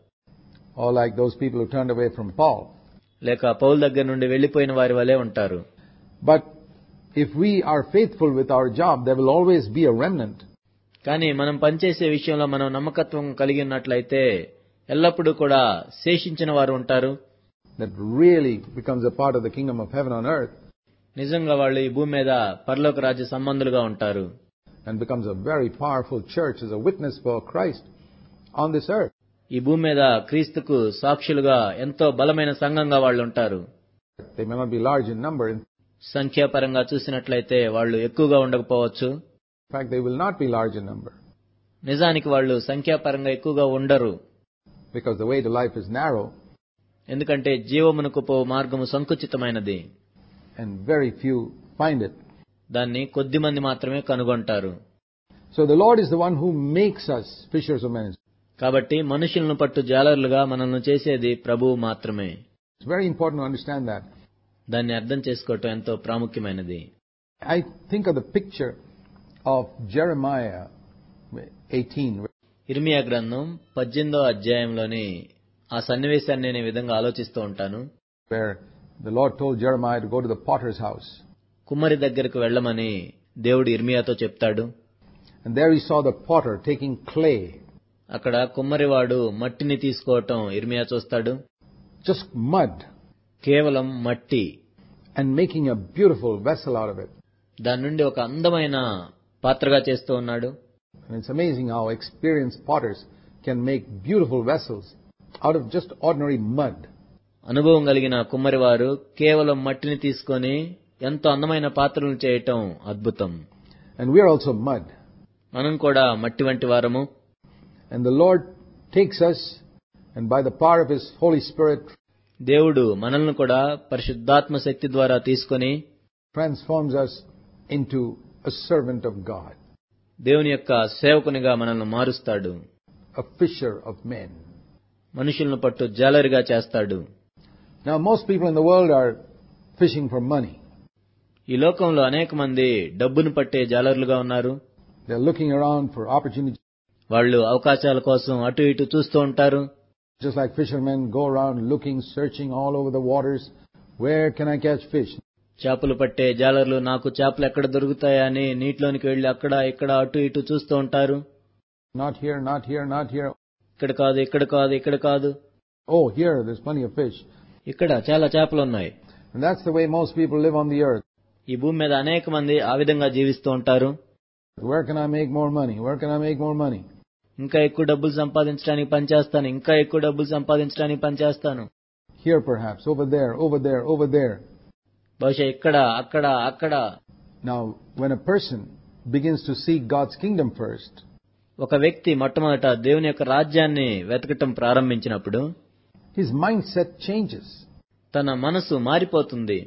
Or like those people who turned away from Paul. లేక పౌలు దగ్గర నుండి వెళ్లిపోయిన వారి వలె ఉంటారు. But if we are faithful with our job, there will always be a remnant. కానీ మనం పనిచేసే విషయంలో మనం నమ్మకత్వం కలిగి ఉన్నట్లయితే ఎల్లప్పుడూ కూడా శేషించిన వారు ఉంటారు. That really becomes a part of the kingdom of heaven on earth. నిజంగా వాళ్ళు ఈ భూమి మీద పరలోక రాజ్య సంబంధులుగా ఉంటారు. And becomes a very powerful church as a witness for Christ on this earth. ఈ భూమి మీద క్రీస్తుకు సాక్షులుగా ఎంతో బలమైన సంఘంగా వాళ్ళు ఉంటారు. They may not be large in number. సంఖ్యాపరంగా చూసినట్లయితే వాళ్ళు ఎక్కువగా ఉండకపోవచ్చు. In fact, they will not be large in number. నిజానికి వాళ్ళు సంఖ్యాపరంగా ఎక్కువగా ఉండరు. Because the way to life is narrow. ఎందుకంటే జీవమునకు పో మార్గము సంకుచితమైనది. And very few find it. దాన్ని కొద్ది మంది మాత్రమే కనుగొంటారు. So the Lord is the one who makes us fishers of men. కాబట్టి మనుషులను పట్టు జాలరులుగా మనల్ని చేసేది ప్రభువు మాత్రమే. It's very important to understand that. దాన్ని అర్థం చేసుకోవటం ఎంతో ప్రాముఖ్యమైనది. I think of the picture of Jeremiah eighteen. ఇర్మియా గ్రంథం పద్దెనిమిదో అధ్యాయంలోని ఆ సన్నివేశాన్ని నేను ఈ విధంగా ఆలోచిస్తూ ఉంటాను. Where the Lord told Jeremiah to go to the potter's house. కుమ్మరి దగ్గరకు వెళ్ళమని దేవుడు ఇర్మియాతో చెప్తాడు. And there he saw the potter taking clay. అక్కడ కుమ్మరివాడు మట్టిని తీసుకోవటం ఇర్మియా చూస్తాడు. Just mud. కేవలం మట్టి. And making a beautiful vessel out of it. దాని నుండి ఒక అందమైన పాత్రగా చేస్తూ ఉన్నాడు. And it's amazing how experienced potters can make beautiful vessels out of just ordinary mud. అనుభవం కలిగిన కుమ్మరివారు కేవలం మట్టిని తీసుకొని ఎంతో అందమైన పాత్రలను చేయటం అద్భుతం. And we are also mud. మనం కూడా మట్టి వంటి వారము. And the Lord takes us, and by the power of His Holy Spirit, దేవుడు మనల్ని కూడా పరిశుద్ధాత్మ శక్తి ద్వారా తీసుకొని transforms us into a servant of God. దేవుని యొక్క సేవకునిగా మనల్ని మారుస్తాడు. A fisher of men. మనుషులను పట్టు జాలరిగా చేస్తాడు. Now most people in the world are fishing for money. ఈ లోకంలో అనేక మంది డబ్బును పట్టే జాలరులుగా ఉన్నారు. They are looking around for opportunities. వాళ్ళు అవకాశాల కోసం అటు ఇటు చూస్తూ ఉంటారు. Just like fishermen go around looking, searching all over the waters. Where can I catch fish? చేపలు పట్టే జాలర్లు నాకు చేపలు ఎక్కడ దొరుకుతాయా అని నీటిలోనికి వెళ్లి అక్కడ ఇక్కడ అటు ఇటు చూస్తూ ఉంటారు. Not here, not here, not here. ఇక్కడ కాదు, ఇక్కడ కాదు, ఇక్కడ కాదు. Oh, here, there's plenty of fish. ఇక్కడ చాలా చేపలు ఉన్నాయి. And that's the way most people live on the earth. ఈ భూమి మీద అనేక మంది ఆ విధంగా జీవిస్తూ ఉంటారు. Where can I make more money? Where can I make more money? ఇంకా ఎక్కువ డబ్బులు సంపాదించడానికి పనిచేస్తాను, ఇంకా ఎక్కువ డబ్బులు సంపాదించడానికి పనిచేస్తాను. Here perhaps, over there, over there, over there. బహుశా ఇక్కడ, అక్కడ, అక్కడ. Now, when a person begins to seek God's kingdom first, ఒక వ్యక్తి మొట్టమొదట దేవుని యొక్క రాజ్యాన్ని వెతకటం ప్రారంభించినప్పుడు his mindset changes. తన మనసు మారిపోతుంది.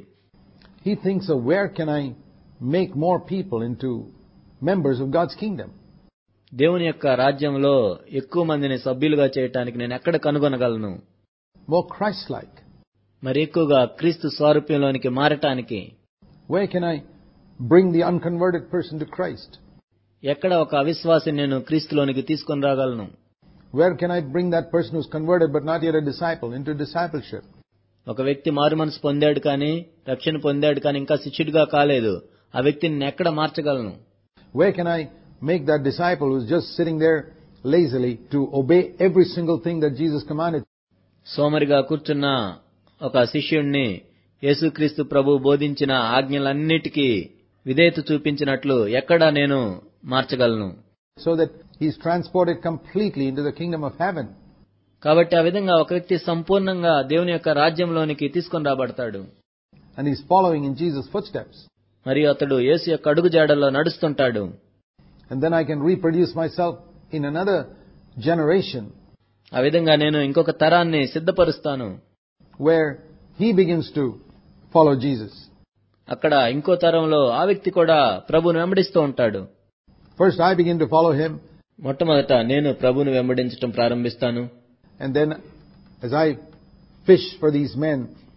He thinks of where can I make more people into members of God's kingdom? దేవుని యొక్క రాజ్యంలో ఎక్కువ మందిని సభ్యులుగా చేయడానికి నేను ఎక్కడ కనుగొనగలను? More Christ-like. మరి ఎక్కువగా క్రీస్తు స్వరూపంలోనికి మారటానికి Where can I bring the unconverted person to Christ? ఎక్కడ ఒక అవిశ్వాసిని నేను క్రీస్తులోనికి తీసుకొని రాగలను? Where can I bring that person who's converted but not yet a disciple into discipleship? ఒక వ్యక్తి మారు మనసు పొందాడు కానీ రక్షణ పొందాడు కానీ ఇంకా శిష్యుడిగా కాలేదు. ఆ వ్యక్తిని నేను ఎక్కడ మార్చగలను? Where can I make that disciple who's just sitting there lazily to obey every single thing that Jesus commanded? సోమరిగా కూర్చున్న ఒక శిష్యుణ్ణి యేసుక్రీస్తు ప్రభు బోధించిన ఆజ్ఞలన్నిటికీ విధేయత చూపించినట్లు ఎక్కడ నేను మార్చగలను? So that he is transported completely into the kingdom of heaven. కాబట్టి ఆ విధంగా ఒక వ్యక్తి సంపూర్ణంగా దేవుని యొక్క రాజ్యంలోనికి తీసుకొని రాబడతాడు. And he is following in Jesus' footsteps. మరియు అతడు యేసు యొక్క అడుగుజాడల్లో నడుస్తుంటాడు. And then I can reproduce myself in another generation. ఆ విధంగా నేను ఇంకొక తరాన్ని సిద్ధపరుస్తాను. Where he begins to follow Jesus. అక్కడ ఇంకో తరంలో ఆ వ్యక్తి కూడా ప్రభువును వెంబడిస్తూ ఉంటాడు. First I begin to follow him. మొట్టమొదట నేను ప్రభువును వెంబడించడం ప్రారంభిస్తాను. And then as I fish for these men.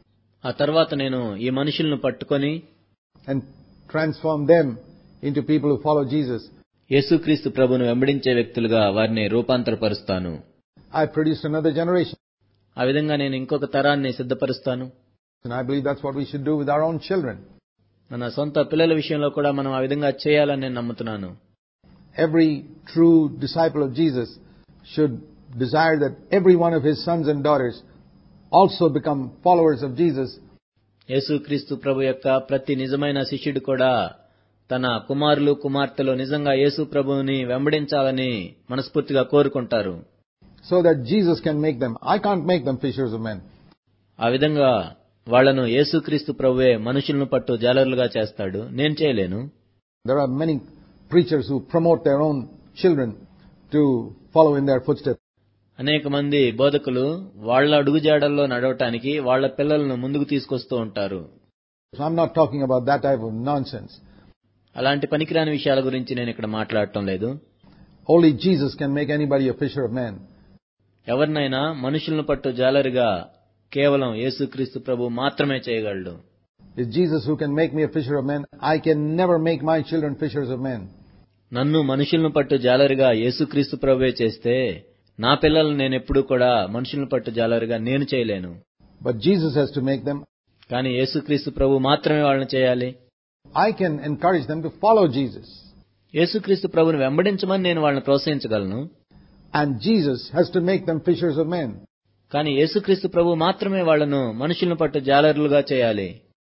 ఆ తర్వాత నేను ఈ మనుషులను పట్టుకొని and transform them into people who follow Jesus. యేసుక్రీస్తు ప్రభువును వెంబడించే వ్యక్తులుగా వారిని రూపాంతరపరుస్తాను. I produced another generation. ఆ విధంగా నేను ఇంకొక తరాన్ని సిద్ధపరుస్తాను. And I believe that's what we should do with our own children. మన సొంత పిల్లల విషయంలో కూడా మనం ఆ విధంగా చేయాలని నేను నమ్ముతున్నాను. Every true disciple of Jesus should desire that every one of his sons and daughters also become followers of Jesus. యేసుక్రీస్తు ప్రభు యొక్క ప్రతి నిజమైన శిష్యుడు కూడా తన కుమారులు కుమార్తెలు నిజంగా యేసు ప్రభువుని వెంబడించాలని మనస్ఫూర్తిగా కోరుకుంటారు. So that Jesus can make them. I can't make them fishers of men. ఆ విధంగా వాళ్లను యేసుక్రీస్తు ప్రభువే మనుషులను పట్టు జాలరులుగా చేస్తాడు. నేను చేయలేను. There are many preachers who promote their own children to follow in their footsteps. అనేక మంది బోధకులు వాళ్ల అడుగుజాడల్లో నడవటానికి వాళ్ల పిల్లలను ముందుకు తీసుకొస్తూ ఉంటారు. So I'm not talking about that type of nonsense. అలాంటి పనికిరాని విషయాల గురించి నేను ఇక్కడ మాట్లాడటం లేదు. Only Jesus can make anybody a fisher of men. ఎవరినైనా మనుషులను పట్టు జాలరిగా కేవలం యేసుక్రీస్తు ప్రభు మాత్రమే చేయగలడు. It's Jesus who can make me a fisher of men. I can never make my children fishers of men. నన్ను మనుషులను పట్టు జాలరిగా యేసుక్రీస్తు ప్రభువే చేస్తే నా పిల్లలను నేను ఎప్పుడూ కూడా మనుషులను పట్టు జాలరిగా నేను చేయలేను. But Jesus has to make them. కానీ యేసుక్రీస్తు ప్రభు మాత్రమే వాళ్ళని చేయాలి. I can encourage them to follow Jesus. యేసుక్రీస్తు ప్రభువుని వెంబడించమని నేను వాళ్ళని ప్రోత్సహించగలను. And Jesus has to make them fishers of men. కానీ యేసుక్రీస్తు ప్రభు మాత్రమే వాళ్ళను మనుషులను పట్టు జాలరులుగా చేయాలి.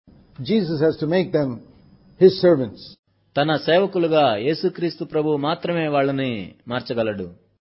Jesus has to make them his servants. తన సేవకులుగా యేసుక్రీస్తు ప్రభు మాత్రమే వాళ్ళని మార్చగలడు.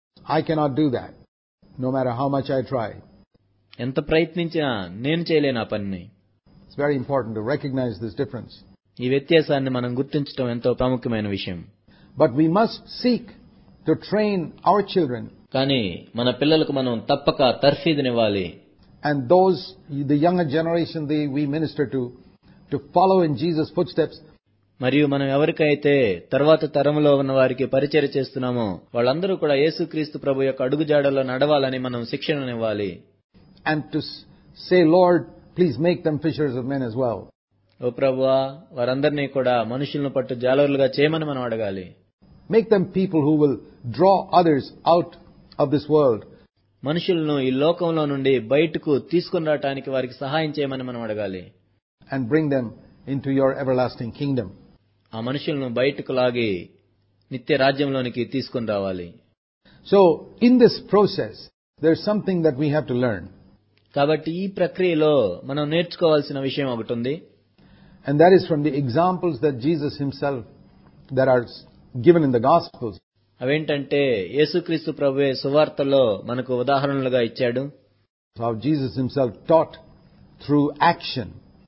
I cannot do that, no matter how much I try. ఎంత ప్రయత్నించినా నేను చేయలేను ఆ పనిని. It's very important to recognize this difference. ఈ వ్యత్యాసాన్ని మనం గుర్తించడం ఎంతో ప్రాముఖ్యమైన విషయం. But we must seek to train our children. కానీ మన పిల్లలకు మనం తప్పక తర్ఫీదునివ్వాలి. And those, the younger generation they we minister to, to follow in Jesus' footsteps. మరియు మనం ఎవరికైతే తర్వాత తరంలో ఉన్న వారికి పరిచర్య చేస్తున్నామో వాళ్ళందరూ కూడా యేసుక్రీస్తు ప్రభు యొక్క అడుగుజాడల్లో నడవాలని మనం శిక్షణనివ్వాలి. And to say, Lord, please make them fishers of men as well. ఓ ప్రభువా వారందరినీ కూడా మనుషులను పట్టు జాలరులుగా చేయమని మనం అడగాలి. Make them people who will draw others out of this world. మనుషులను ఈ లోకంలో నుండి బయటకు తీసుకుని రావడానికి వారికి సహాయం చేయమని మనం అడగాలి. And bring them into your everlasting kingdom. ఆ మనుషులను బయటకు లాగి నిత్య రాజ్యంలోనికి తీసుకుని రావాలి. So in this process there is something that we have to learn. కాబట్టి ఈ ప్రక్రియలో మనం నేర్చుకోవాల్సిన విషయం ఒకటి ఉంది. And that is from the examples that Jesus himself that are given in the Gospels. అవేంటంటే యేసుక్రీస్తు ప్రభువే సువార్తలో మనకు ఉదాహరణలుగా ఇచ్చాడు. How Jesus himself taught through action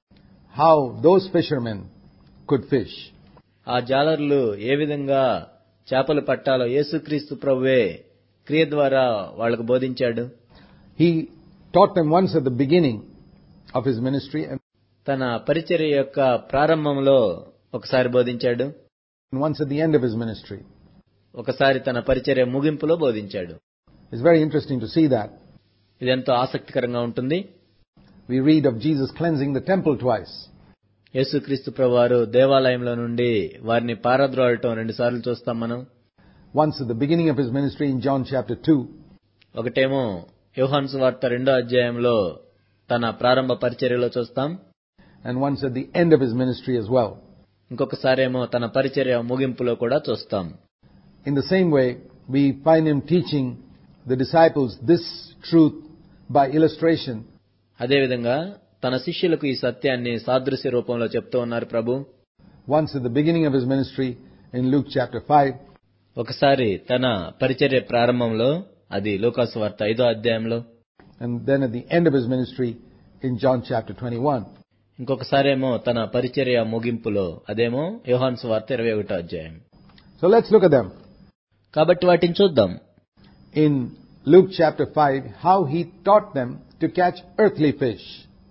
how those fishermen could fish. ఆ జాలర్లు ఏ విధంగా చేపలు పట్టాలో యేసుక్రీస్తు ప్రభువే క్రియ ద్వారా వాళ్ళకు బోధించాడు. He taught them once at the beginning of his ministry. తన పరిచర్య యొక్క ప్రారంభంలో ఒకసారి బోధించాడు. And once at the end of his ministry. ఒకసారి తన పరిచర్య ముగింపులో బోధించాడు. It's very interesting to see that. ఇదెంతో ఆసక్తికరంగా ఉంటుంది. We read of Jesus cleansing the temple twice. యేసుక్రీస్తు ప్రభువారు దేవాలయంలో నుండి వారిని పారద్రోలటం రెండు సార్లు చూస్తాం మనం. Once at the beginning of his ministry in John chapter two. ఒకటేమో యోహాను సువార్త రెండో అధ్యాయంలో తన ప్రారంభ పరిచర్యలో చూస్తాం. And once at the end of his ministry as well. ఇంకొకసారేమో తన పరిచర్య ముగింపులో కూడా చూస్తాం. In the same way, we find him teaching the disciples this truth by illustration. అదేవిధంగా తన శిష్యులకు ఈ సత్యాన్ని సాదృశ్య రూపంలో చెప్తూ ఉన్నారు ప్రభు. Once at the beginning of his ministry in Luke chapter five, ఒకసారి తన పరిచర్య ప్రారంభంలో, అది లూకాసు వార్త ఐదో అధ్యాయంలో, and then at the end of his ministry in John chapter twenty-one. ఇంకొకసారేమో తన పరిచర్య ముగింపులో, అదేమో యోహాను సువార్త ఇరవై ఒకటో అధ్యాయం. So let's look at them. కాబట్టి వాటిని చూద్దాం. In Luke chapter five, how he taught them to catch earthly fish.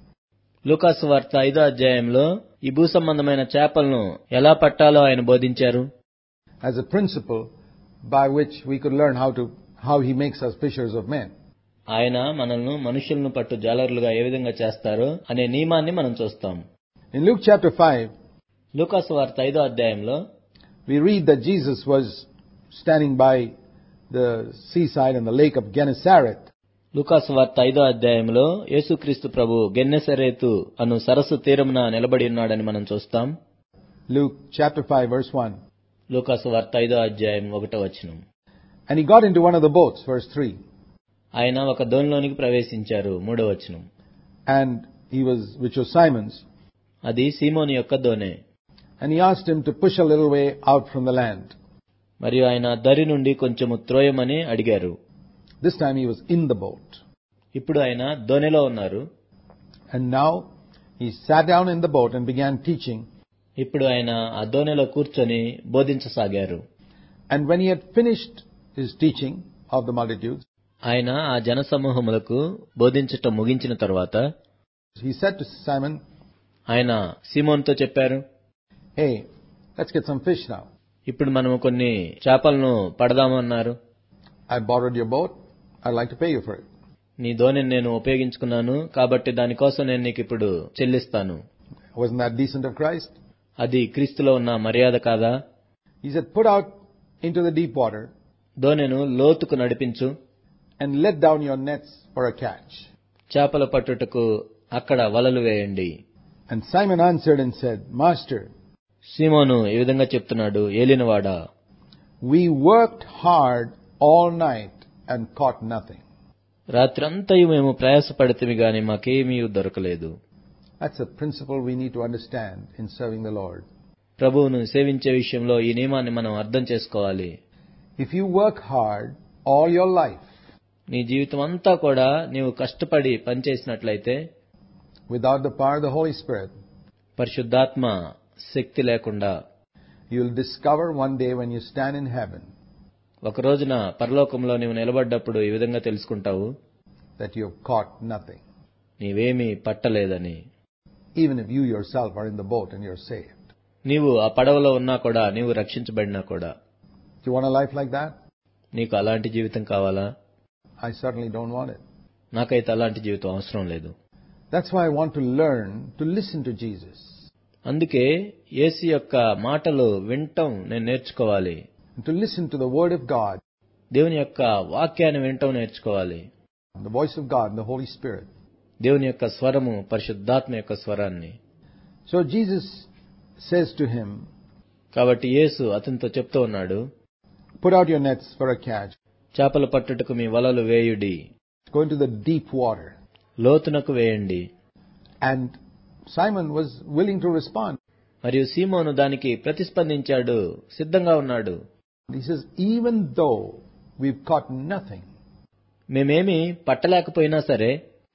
లూకాసు వార్త ఐదో అధ్యాయంలో ఈ భూ సంబంధమైన చేపలను ఎలా పట్టాలో ఆయన బోధించారు. As a principle by which we could learn how to how he makes us fishers of men. ఆయన మనల్ని మనుషులను పట్టు జాలరులుగా ఏ విధంగా చేస్తారో అనే నియమాన్ని మనం చూస్తాం. In Luke chapter five, లూకాసు వార్త ఐదో అధ్యాయంలో we read that Jesus was standing by the seaside in the lake of Gennesaret. లూకాసు వార్త ఐదో అధ్యాయంలో యేసుక్రీస్తు ప్రభు గెన్నెసరేతు అను సరస్సు తీరమున నిలబడి ఉన్నాడని మనం చూస్తాం. Luke chapter five verse one. లూకాసు వార్త ఐదో అధ్యాయం ఒకటో వచనం. And he got into one of the boats, verse three. ఆయన ఒక దోణిలోనికి ప్రవేశించారు, మూడో వచనం. And he was, which was Simon's. అది సీమోను యొక్క దోణె. And he asked him to push a little way out from the land. మరియు ఆయన దరి నుండి కొంచెము త్రోయమని అడిగారు. This time he was in the boat. ఇప్పుడు ఆయన దోణిలో ఉన్నారు. And now he sat down in the boat and began teaching. ఇప్పుడు ఆయన ఆ దోణిలో కూర్చొని బోధించసాగారు. And when he had finished his teaching of the multitudes, ఆయన ఆ జనసమూహములకు బోధించటం ముగించిన తరువాత he said to Simon, ఆయన సీమోనుతో చెప్పారు, hey, let's get some fish now. ఇప్పుడు మనము కొన్ని చేపలను పడదాము అన్నారు. I borrowed your boat. I'd like to pay you for it. నీ దోణిని నేను ఉపయోగించుకున్నాను, కాబట్టి దానికోసం నేను నీకు ఇప్పుడు చెల్లిస్తాను. Wasn't that decent of Christ? అది క్రీస్తులో ఉన్న మర్యాద కాదా? He said, put out into the deep water దోణెను లోతుకు నడిపించు, and let down your nets for a catch. చేపల పట్టుటకు అక్కడ వలలు వేయండి. And Simon answered and said, Master, సీమోను ఈ విధంగా చెప్తున్నాడు, ఏలినవాడా, we worked hard all night and caught nothing. రాత్రంతయు మేము ప్రయాసపడితిమి గాని మాకేమీ దొరకలేదు. That's a principle we need to understand in serving the Lord. ప్రభువును సేవించే విషయంలో ఈ నియమాన్ని మనం అర్థం చేసుకోవాలి. If you work hard all your life, నీ జీవితం అంతా కూడా నీవు కష్టపడి పనిచేసినట్లయితే, without the power of the Holy Spirit, పరిశుద్ధాత్మ శక్తి లేకుండా, you will discover one day when you stand in heaven ఒక రోజున పరలోకంలో నీవు నిలబడ్డప్పుడు ఈ విధంగా తెలుసుకుంటావు, that you have caught nothing. నీవేమీ పట్టలేదని. Even if you yourself are in the boat and you're saved. నీవు ఆ పడవలో ఉన్నా కూడా, నీవు రక్షించబడినా కూడా. Do you want a life like that? నీకు అలాంటి జీవితం కావాలా? I certainly don't want it. నాకైతే అలాంటి జీవితం అవసరం లేదు. That's why I want to learn to listen to Jesus. అందుకే యేసు యొక్క మాటలు వినటం నేను నేర్చుకోవాలి. And to listen to the word of God. దేవుని యొక్క వాక్యాన్ని వినటం నేర్చుకోవాలి. The voice of God and the Holy Spirit. దేవుని యొక్క స్వరము, పరిశుద్ధాత్మ యొక్క స్వరాన్ని. So Jesus says to him, కాబట్టి యేసు అతనితో చెప్తూ ఉన్నాడు, put out your nets for a catch. చేపల పట్టుటకు మీ వలలు వేయుడి. Go into the deep water. లోతునకు వేయండి. And Simon was willing to respond. మరియు సీమోను దానికి ప్రతిస్పందించాడు, సిద్ధంగా ఉన్నాడు. He says, even though we've caught nothing, మేమేమి పట్టలేకపోయినా సరే,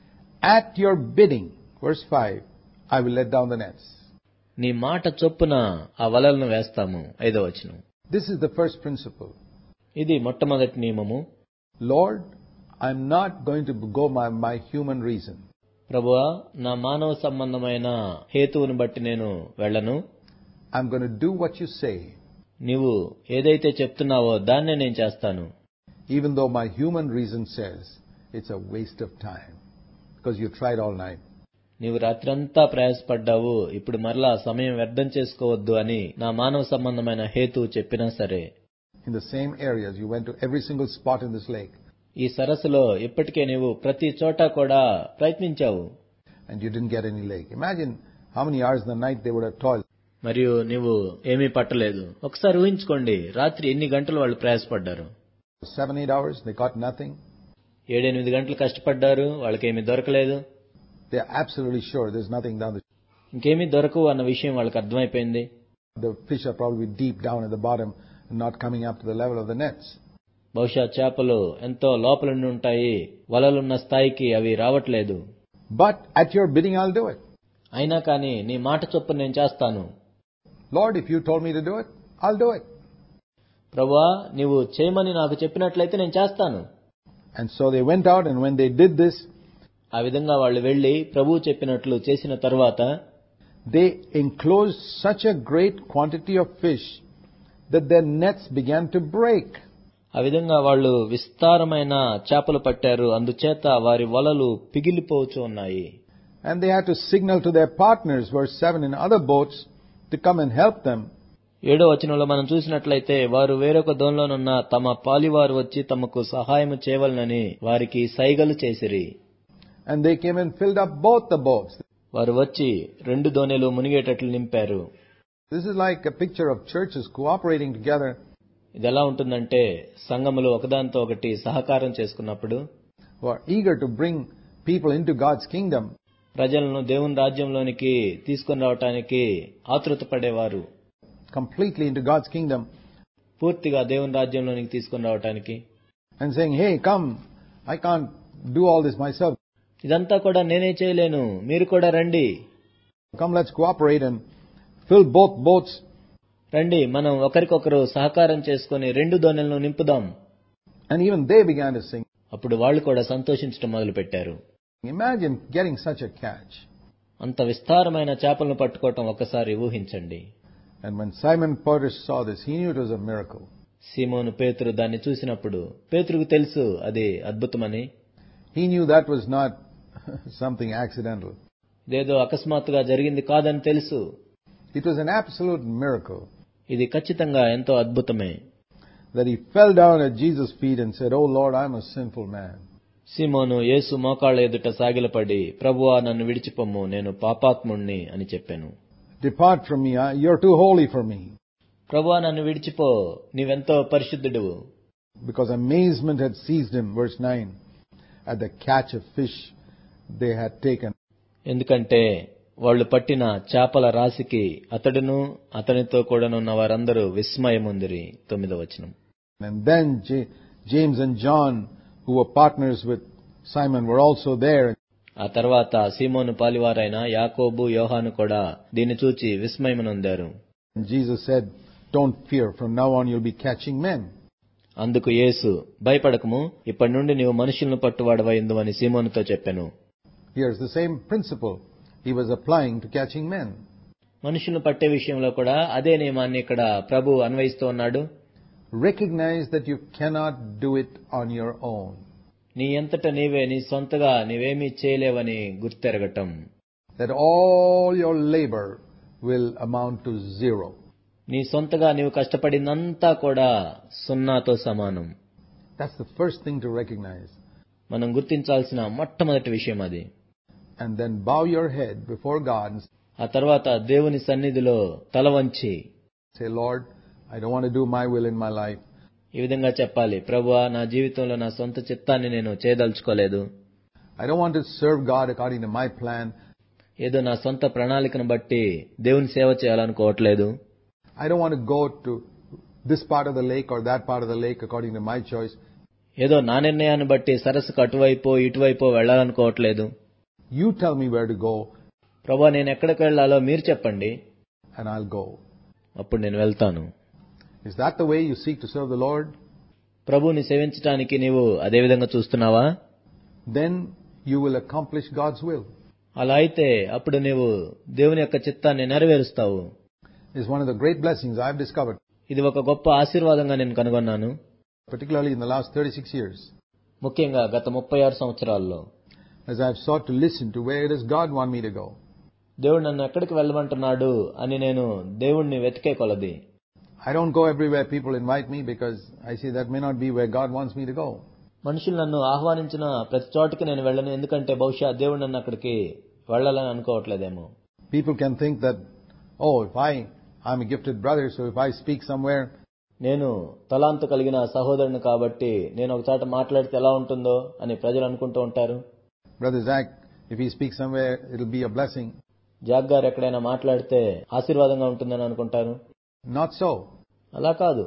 at your bidding, verse five, I will let down the nets. నీ మాట చొప్పున ఆ వలలను వేస్తాము. ఐదవ వచనం. This is the first principle. ఇది మొట్టమొదటి నియమము. Lord, I'm not going to go by my human reason. ప్రభువా, నా మానవ సంబంధమైన హేతువును బట్టి నేను వెళ్ళను. I'm going to do what you say. నీవు ఏదైతే చెప్తున్నావో దాన్నే నేను చేస్తాను. Even though my human reason says it's a waste of time because you tried all night. నీవు రాత్రంతా ప్రయాసపడ్డావు, ఇప్పుడు మరలా సమయం వ్యర్థం చేసుకోవద్దు అని నా మానవ సంబంధమైన హేతువు చెప్పినా సరే. In the same areas, you went to every single spot in this lake. ఈ సరస్సులో ఇప్పటికే నీవు ప్రతి చోట కూడా ప్రయత్నించావు. And you didn't get any lake. Imagine how many hours in the night they would have toiled. మరియు నీవు ఏమీ పట్టలేదు. ఒకసారి ఊహించుకోండి, రాత్రి ఎన్ని గంటలు వాళ్ళు ప్రయాసపడ్డారు. Seven, eight hours, they caught nothing. ఏడెనిమిది గంటలు కష్టపడ్డారు, వాళ్ళకేమీ దొరకలేదు. They are absolutely sure there's nothing down the ఇంకేమీ దొరకవు అన్న విషయం వాళ్ళకి అర్థమైపోయింది. The fish are probably deep down at the bottom and not coming up to the level of the nets. బహుశా చేపలు ఎంతో లోపల నుండి ఉంటాయి, వలలున్న స్థాయికి అవి రావట్లేదు. But at your bidding, I'll do it. అయినా కానీ నీ మాట చొప్పున నేను చేస్తాను. Lord, if you told me to do it, I'll do it. ప్రభువా, నీవు చేయమని నాకు చెప్పినట్లయితే నేను చేస్తాను. And so they went out, and when they did this, ఆ విధంగా వాళ్ళు వెళ్లి ప్రభువు చెప్పినట్లు చేసిన తర్వాత they enclosed such a great quantity of fish that their nets began to break. ఆ విధంగా వాళ్ళు విస్తారమైన చేపలు పట్టారు, అందుచేత వారి వలలు పిగిలిపోవచ్చు ఉన్నాయి. And they had to signal to their partners, verse seven, in other boats to come and help them. ఏడో వచనంలో మనం చూసినట్లయితే వారు వేరొక దోణిలోనున్న తమ పాలివారు వచ్చి తమకు సహాయం చేయవలనని వారికి సైగలు చేసిరి. And they came and filled up both the boats. వారు వచ్చి రెండు దోణెలు మునిగేటట్లు నింపారు. This is like a picture of churches cooperating together. ఇది ఎలా ఉంటుందంటే సంఘములు ఒకదానితో ఒకటి సహకారం చేసుకున్నప్పుడు, who are eager to bring people into God's kingdom. ప్రజలను దేవుని రాజ్యంలోనికి తీసుకొని రావడానికి ఆతృత పడేవారు. Completely into God's kingdom. పూర్తిగా దేవుని రాజ్యంలోనికి తీసుకొని రావడానికి. And saying, hey, come, I can't do all this myself. ఇదంతా కూడా నేనే చేయలేను, మీరు కూడా రండి. Come, let's cooperate and fill both boats. రండి, మనం ఒకరికొకరు సహకారం చేసుకుని రెండు దోణెలను నింపుదాం. And even they began to sing. అప్పుడు వాళ్ళు కూడా సంతోషించడం మొదలు పెట్టారు. Imagine getting such a catch. అంత విస్తారమైన చేపలను పట్టుకోవటం ఒక్కసారి ఊహించండి. And when Simon Peter saw this, he knew it was a miracle. సీమోను పేతురు దాన్ని చూసినప్పుడు పేతురుకు తెలుసు అది అద్భుతమని. He knew that was not something accidental. ఇదేదో అకస్మాత్తుగా జరిగింది కాదని తెలుసు. It was an absolute miracle. ఇది ఖచ్చితంగా ఎంతో అద్భుతమే. That he fell down at Jesus' feet and said, "Oh Lord, I'm a sinful man." సీమోను యేసు మోకాళ్ళ ఎదుట సాగిలపడి, ప్రభువా నన్ను విడిచిపొమ్ము, నేను పాపాత్ముణ్ణి అని చెప్పాను. Depart from me, you're too holy for me. ప్రభువా నన్ను విడిచిపో, నీవెంతో పరిశుద్ధుడివు. Because amazement had seized him, verse nine, at the catch of fish they had taken. ఎందుకంటే వాళ్ళు పట్టిన చేపల రాశికి అతడును అతనితో కూడానున్న వారందరూ విస్మయముందిరి. తొమ్మిదవ వచనం. And then J- James and John, who were partners with Simon, were also there. ఆ తర్వాత సీమోను పాలివారైన యాకోబు యోహాను కూడా దీన్ని చూచి విస్మయమునొందారు. And Jesus said, "Don't fear, from now on you'll be catching men." అందుకు యేసు, భయపడకము, ఇప్పటి నుండి నీవు మనుషులను పట్టువాడవైందు అని సీమోనుతో చెప్పెను. Here's the same principle he was applying to catching men. మనుషులను పట్టే విషయంలో కూడా అదే నియమాన్ని ఇక్కడ ప్రభు అన్వయిస్తూ ఉన్నాడు. Recognize that you cannot do it on your own. నీ అంతట నీవే, నీ సొంతగా నీవేమీ చేయలేవని గుర్తెరగటం. That all your labor will amount to zero. నీ సొంతగా నీవు కష్టపడిందంతా కూడా సున్నాతో సమానం. That's the first thing to recognize. మనం గుర్తించాల్సిన మొట్టమొదటి విషయం అది. And then bow your head before God and ఆ తర్వాత దేవుని సన్నిధిలో తల వంచి say, "Lord, I don't want to do my will in my life. ఈ విధంగా చెప్పాలి, ప్రభువా నా జీవితంలో నా సొంత చిత్తాన్ని నేను చేయదలుచుకోలేదు. I don't want to serve God according to my plan. ఏదో నా సొంత ప్రణాళికను బట్టి దేవుని సేవ చేయాలనుకోవట్లేదు. I don't want to go to this part of the lake or that part of the lake according to my choice. ఏదో నా నిర్ణయాన్ని బట్టి సరస్సుకు అటువైపో ఇటువైపో వెళ్లాలనుకోవట్లేదు. You tell me where to go ప్రభువా నేను ఎక్కడికి వెళ్లాలో మీరు చెప్పండి, and I'll go." అప్పుడు నేను వెళ్తాను. Is that the way you seek to serve the Lord? ప్రభువుని సేవించడానికి నీవు అదే విధంగా చూస్తున్నావా? Then you will accomplish God's will. అలా అయితే అప్పుడు నీవు దేవుని యొక్క చిత్తాన్ని నెరవేరుస్తావు. It's one of the great blessings I've discovered, ఇది ఒక గొప్ప ఆశీర్వాదంగా నేను కనుగొన్నాను. particularly in the last thirty-six years, ముఖ్యంగా గత ముప్పై ఆరు సంవత్సరాల్లో as I've sought to listen to where does God want me to go. దేవుడు నన్ను ఎక్కడికి వెళ్ళమంటున్నాడు అని నేను దేవుణ్ణి వెతికే కొలది. I don't go everywhere people invite me because I see that may not be where God wants me to go. మనుషులు నన్ను ఆహ్వానించిన ప్రతి చోటికి నేను వెళ్ళను, ఎందుకంటే బహుశా దేవుడు నన్ను అక్కడికి వెళ్ళాలని అనుకోవట్లేదేమో. People can think that, oh, if I, I'm a gifted brother, so if I speak somewhere, నేను తలాంతు కలిగిన సహోదరుని కాబట్టి నేను ఒక చోట మాట్లాడితే ఎలా ఉంటుందో అని ప్రజలు అనుకుంటూ ఉంటారు. Brother Zach, if he speaks somewhere, it'll be a blessing. Jack గారు ఎక్కడైనా మాట్లాడితే ఆశీర్వాదంగా ఉంటుందని అనుకుంటారు. Not so. అలా కాదు.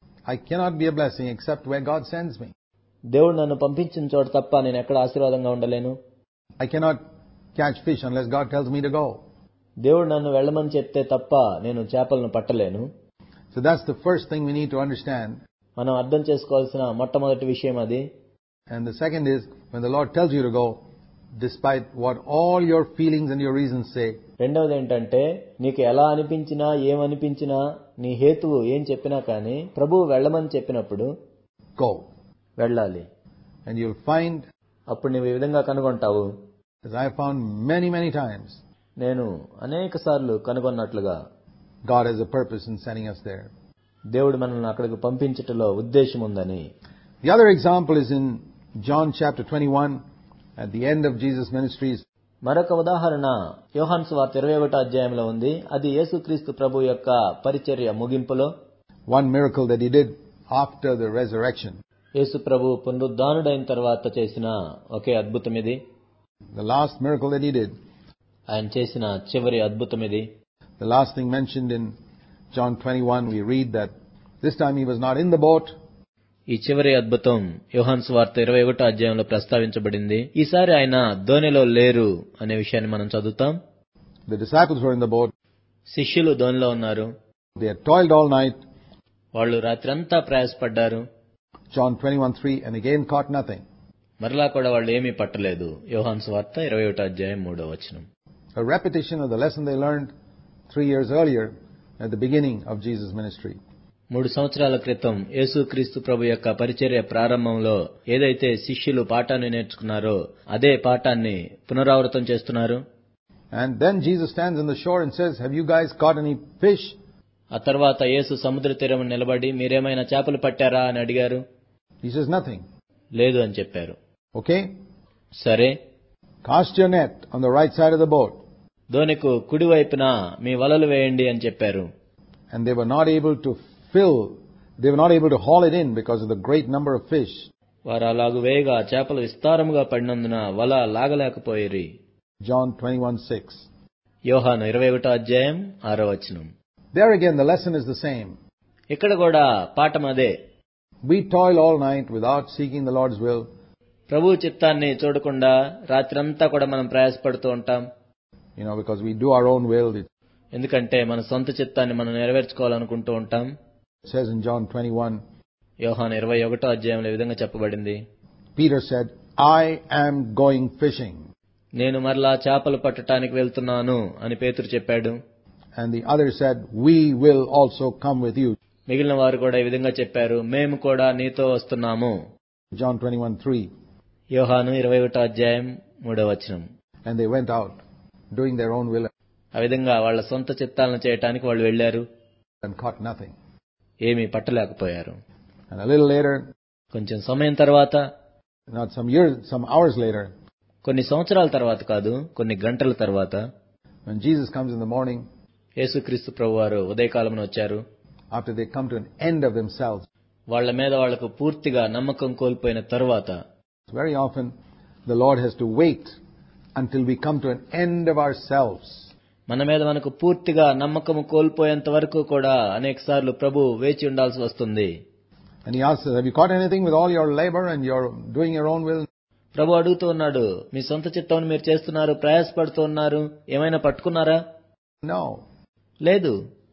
I cannot be a blessing except where God sends me. దేవుడు నన్ను పంపించిన చోట తప్ప నేను ఎక్కడ ఆశీర్వాదంగా ఉండలేను. I cannot catch fish unless God tells me to go. దేవుడు నన్ను వెళ్ళమని చెప్తే తప్ప నేను చేపలను పట్టలేను. So that's the first thing we need to understand. మనం అర్థం చేసుకోవాల్సిన మొట్టమొదటి విషయం అది. And the second is, when the Lord tells you to go, despite what all your feelings and your reasons say, రెండవది ఏంటంటే నీకు ఎలా అనిపించినా ఏమనిపించినా నీ హేతువు ఏం చెప్పినా కానీ ప్రభువు వెళ్ళమని చెప్పినప్పుడు go. వెళ్ళాలి. And you'll find, అప్పుడు నువ్వు ఈ విధంగా కనుగొంటావు, as I found many, many times, నేను అనేక సార్లు కనుగొన్నట్లుగా God has a purpose in sending us there. దేవుడు మనల్ని అక్కడికి పంపించటంలో ఉద్దేశం ఉందని. The other example is in John chapter twenty-one, at the end of Jesus' ministries. మరొక ఉదాహరణ యోహాను సువార్త ఇరవై ఒకటో అధ్యాయంలో ఉంది. అది యేసుక్రీస్తు ప్రభు యొక్క పరిచర్య ముగింపులో. One miracle that he did after the resurrection. యేసు ప్రభు పునరుద్ధానుడైన తర్వాత చేసిన ఒకే అద్భుతం ఇది. The last miracle that he did. ఆయన చేసిన చివరి అద్భుతం ఇది. The last thing mentioned in John twenty-one, we read that this time he was not in the boat. ఈ చివరి అద్భుతం యోహాను సువార్త ఇరవై ఒకటో అధ్యాయంలో ప్రస్తావించబడింది. ఈసారి ఆయన దోణిలో లేరు అనే విషయాన్ని మనం చదువుతాం. The disciples were in the boat. శిష్యులు దోణిలో ఉన్నారు. They had toiled all night. వాళ్ళు రాత్రంతా ప్రయాసపడ్డారు. John twenty-one three, and again caught nothing. మరలా కూడా వాళ్ళు ఏమీ పట్టలేదు. యోహాను సువార్త ఇరవై ఒకటో అధ్యాయం మూడో వచనం. A repetition of the lesson they learned three years earlier at the beginning of Jesus' ministry. మూడు సంవత్సరాల క్రితం యేసుక్రీస్తు ప్రభు యొక్క పరిచర్య ప్రారంభంలో ఏదైతే శిష్యులు పాఠాన్ని నేర్చుకున్నారో అదే పాఠాన్ని పునరావృతం చేస్తున్నారు. And then Jesus stands on the shore and says, "Have you guys caught any fish?" ఆ తర్వాత యేసు సముద్ర తీరం నిలబడి మీరేమైనా చేపలు పట్టారా అని అడిగారు. He says nothing. లేదు అని చెప్పారు. Okay? సరే. Cast your net on the right side of the boat. దోణికు కుడివైపున మీ వలలు వేయండి అని చెప్పారు. And they were not able to fill, they were not able to haul it in because of the great number of fish. వారు అలాగు వేయగా చేపలు విస్తారముగా పడినందున వల లాగలేకపోయిరి. John twenty-one six. యోహాను ఇరవై ఒకటో అధ్యాయం ఆరో వచనం. There again the lesson is the same. ఇక్కడ కూడా పాఠం అదే. We toil all night without seeking the Lord's will. ప్రభు చిత్తాన్ని చూడకుండా రాత్రంతా కూడా మనం ప్రయాసపడుతూ ఉంటాం. You know, because we do our own will. It ఎందుకంటే మన సొంత చిత్తాన్ని మనం నెరవేర్చుకోవాలనుకుంటూ ఉంటాం. says in John twenty-one. యోహాను ఇరవై ఒకటో అధ్యాయంలో ఈ విధంగా చెప్పబడింది. Peter said, "I am going fishing." నేను మరలా చేపలు పట్టడానికి వెళ్తున్నాను అని పేతురు చెప్పాడు. And the other said, "We will also come with you." మిగిలిన వారు కూడా ఈ విధంగా చెప్పారు, మేము కూడా నీతో వస్తున్నాము. John twenty-one three. యోహాను ఇరవై ఒకటో అధ్యాయం మూడో వచనం. And they went out doing their own will ఆ విధంగా వాళ్ళ సొంత చిత్తాలను చేయటానికి వాళ్ళు వెళ్లారు. and caught nothing. ఏమీ పట్టలేకపోయారు. And a little later, కొంచెం సమయం తర్వాత, not some years, some hours later, కొన్ని సంవత్సరాల తర్వాత కాదు, కొన్ని గంటల తర్వాత, when Jesus comes in the morning, యేసుక్రీస్తు ప్రభువారు ఉదయకాలమున వచ్చారు. after they come to an end of themselves, వాళ్ళ మీద వాళ్లకు పూర్తిగా నమ్మకం కోల్పోయిన తరువాత, very often the Lord has to wait until we come to an end of ourselves. మన మీద మనకు పూర్తిగా నమ్మకం కోల్పోయేంత వరకు కూడా అనేక సార్లు ప్రభు వేచి ఉండాల్సి వస్తుంది. And he asks us, "Have you caught anything with all your labor and you're doing your own will?" ప్రభు అడుగుతూ ఉన్నాడు, మీ సొంత చిత్తం మీరు చేస్తున్నారు, ప్రయాసపడుతూ ఉన్నారు, ఏమైనా పట్టుకున్నారా? No. లేదు.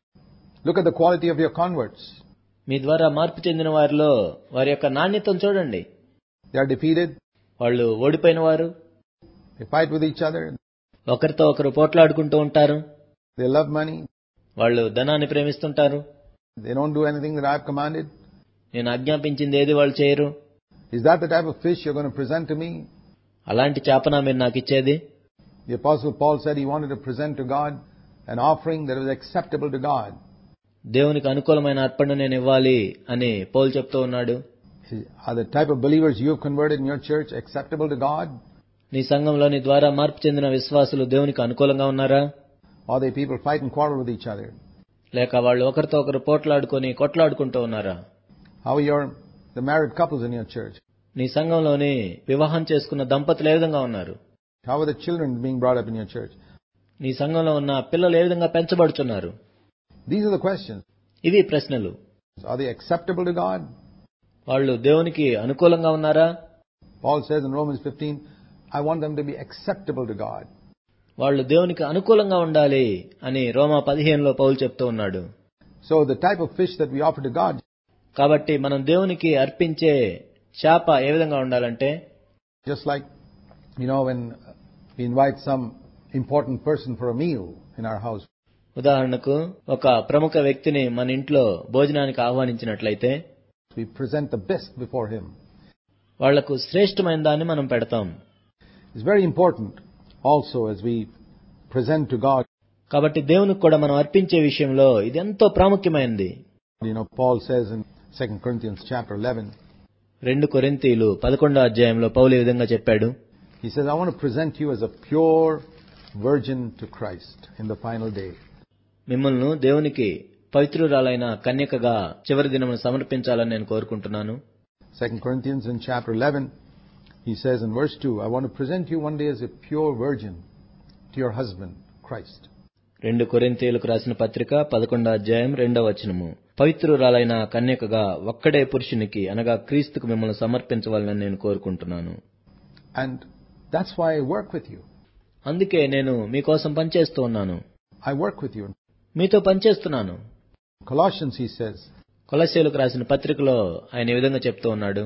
Look at the quality of your converts. మీ ద్వారా మార్పు చెందిన వారిలో వారి యొక్క నాణ్యతను చూడండి. They are defeated. వాళ్ళు ఓడిపోయిన వారు. They fight with each other. ఒకరితో ఒకరు పోట్లాడుకుంటూ ఉంటారు. They love money. వాళ్ళు ధనాన్ని ప్రేమిస్తుంటారు. They don't do anything that I have commanded. నేను ఆజ్ఞాపించింది ఏది వాళ్ళు చేయరు. Is that the type of fish you're going to present to me? అలాంటి చేపన మీరు నాకు ఇచ్చేది? The Apostle Paul said he wanted to present to God an offering that was acceptable to God. దేవునికి అనుకూలమైన అర్పణ నేను ఇవ్వాలి అని పౌలు చెప్తూ ఉన్నాడు. Are the type of believers you have converted in your church acceptable to God? నీ సంఘంలో నీ ద్వారా మార్పు చెందిన విశ్వాసులు దేవునికి అనుకూలంగా ఉన్నారా? Or they people fight and quarrel with each other? లేక వాళ్ళు ఒకరితో ఒకరు పోట్లాడుకొని కొట్లాడుకుంటూ ఉన్నారా? How are your, the married couples in your church? నీ సంఘంలోని వివాహం చేసుకున్న దంపతులు ఏ విధంగా ఉన్నారు? How are the children being brought up in your church? నీ సంఘంలో ఉన్న పిల్లలు ఏ విధంగా పెంచబడుతున్నారు? These are the questions. ఇవి ప్రశ్నలు. Are they acceptable to God? వాళ్ళు దేవునికి అనుకూలంగా ఉన్నారా? Paul says in Romans fifteen, I want them to be acceptable to God. వాళ్ళు దేవునికి అనుకూలంగా ఉండాలి అని రోమా పదిహేనులో పౌలు చెప్తూ ఉన్నాడు. So the type of fish that we offer to God, కాబట్టి మనం దేవునికి అర్పించే చేప ఏ విధంగా ఉండాలంటే, just like, you know, when we invite some important person for a meal in our house, ఉదాహరణకు ఒక ప్రముఖ వ్యక్తిని మన ఇంట్లో భోజనానికి ఆహ్వానించినట్లయితే we present the best before him. వాళ్లకు శ్రేష్టమైన దాన్ని మనం పెడతాం. It's very important also as we present to God. కాబట్టి దేవునికి కూడా మనం అర్పించే విషయంలో ఇది ఎంతో ప్రాముఖ్యమైనది. You know, Paul says in Second Corinthians chapter eleven, రెండు కొరింథీయులు పదకొండో అధ్యాయంలో పౌలు ఈ విధంగా చెప్పాడు. He says, I want to present you as a pure virgin to Christ in the final day. మిమ్మల్ని దేవునికి పవిత్రురాలైన కన్యకగా చివరి దినమున సమర్పించాలని నేను కోరుకుంటున్నాను. Second Corinthians in chapter eleven, he says in verse two, I want to present you one day as a pure virgin to your husband, Christ. రెండు కొరింథీయులకు రాసిన పత్రిక పదకొండో అధ్యాయం రెండవ వచనము. పవిత్రురాలైన కన్యకగా ఒక్కడే పురుషునికి అనగా క్రీస్తుకు మిమ్మల్ని సమర్పించవాలని నేను కోరుకుంటున్నాను. And that's why I work with you. అందుకే నేను మీకోసం పనిచేస్తూ ఉన్నాను. I work with you. మీతో పనిచేస్తున్నాను. Colossians, he says, కొలస్సీయులకు రాసిన పత్రికలో ఆయన ఈ విధంగా చెప్తూ ఉన్నాడు.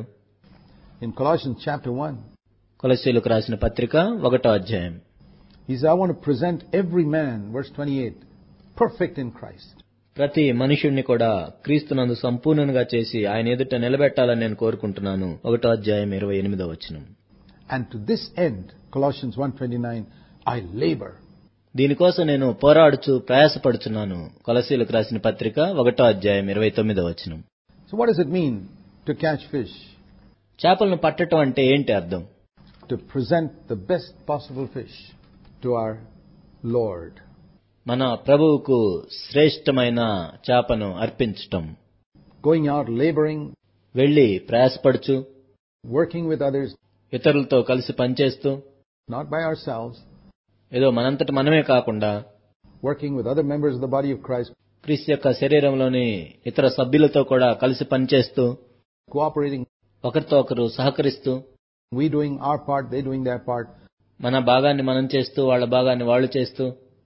in Colossians chapter one, కొలస్సీయులకు రాసిన పత్రిక ఒకటో అధ్యాయం. he says, I want to present every man, verse twenty-eight, perfect in Christ. ప్రతి మనుషుణ్ణి కూడా క్రీస్తునందు సంపూర్ణంగా చేసి ఆయన ఎదుట నిలబెట్టాలని నేను కోరుకుంటున్నాను. ఒకటో అధ్యాయం ఇరవై ఎనిమిదో వచనం. And to this end, Colossians one twenty-nine, I labor. దీనికోసం నేను పోరాడుచు ప్రయాసపడుచున్నాను. కొలస్సీయులకు రాసిన పత్రిక ఒకటో అధ్యాయం ఇరవై తొమ్మిదో వచనం. So what does it mean to catch fish? చేపలను పట్టడం అంటే ఏంటి అర్థం? To present the best possible fish to our Lord. మన ప్రభువుకు శ్రేష్టమైన చేపను అర్పించటం. Going out laboring, వెళ్లి ప్రయాసపడుచు, working with others, ఇతరులతో కలిసి పనిచేస్తూ, not by ourselves, ఏదో మనంతట మనమే కాకుండా working with other members of the body of Christ, క్రీస్తు యొక్క శరీరంలోని ఇతర సభ్యులతో కూడా కలిసి పనిచేస్తూ, cooperating, ఒకరితో ఒకరు సహకరిస్తూ, we doing our part, they doing their part, మన భాగాన్ని మనం చేస్తూ వాళ్ళ భాగాన్ని వాళ్ళు చేస్తూ,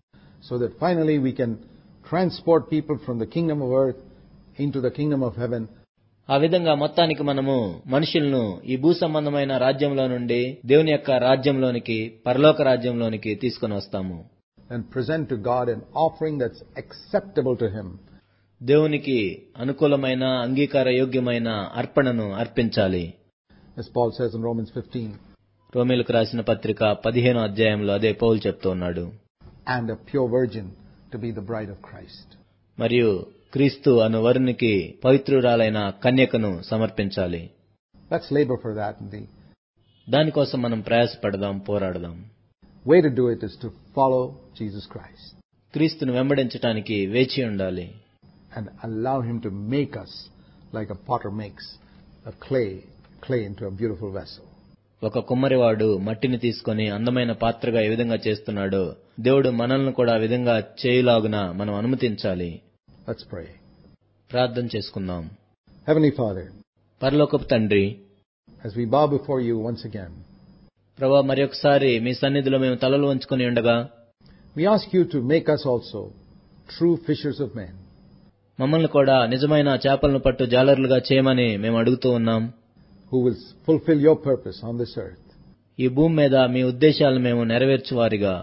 so that finally we can transport people from the kingdom of earth into the kingdom of heaven. ఆ విధంగా మొత్తానికి మనము మనుషులను ఈ భూ సంబంధమైన రాజ్యంలో నుండి దేవుని యొక్క రాజ్యంలోనికి, పరలోక రాజ్యంలోనికి తీసుకొని వస్తాము. And present to God an offering that's acceptable to Him. దేవునికి అనుకూలమైన అంగీకార యోగ్యమైన అర్పణను అర్పించాలి. As Paul says in Romans fifteen. రోమీయులకు రాసిన పత్రిక పదిహేనో అధ్యాయంలో అదే పౌలు చెప్తూ ఉన్నాడు. And a pure virgin to be the bride of Christ. మరియు క్రీస్తు అను వరునికి పవిత్రురాలైన కన్యకను సమర్పించాలి. Let's labor for that. And the దానికోసం మనం ప్రయాసపడదాం, పోరాడదాం. way to do it is to follow Jesus Christ. క్రీస్తును వెంబడించడానికి వేచి ఉండాలి. And allow Him to make us like a potter makes a clay, clay into a beautiful vessel. ఒక కుమ్మరివాడు మట్టిని తీసుకొని అందమైన పాత్రగా ఏ విధంగా చేస్తున్నాడో దేవుడు మనల్ని కూడా ఆ విధంగా చేయలాగున మనం అనుమతించాలి. Let's pray. ప్రార్థన చేసుకుందాం. Heavenly Father, పరలోకపు తండ్రి, as we bow before you once again, ప్రభువా, మరి ఒకసారి మీ సన్నిధిలో మేము తలలు వంచుకొని ఉండగా we ask you to make us also true fishers of men. మమ్మల్ని కూడా నిజమైన చేపలను పట్టు జాలరులుగా చేయమని మేము అడుగుతూ ఉన్నాం. Who will fulfill your purpose on this earth. ఈ భూమి మీద మీ ఉద్దేశాలను మేము నెరవేర్చువారిగా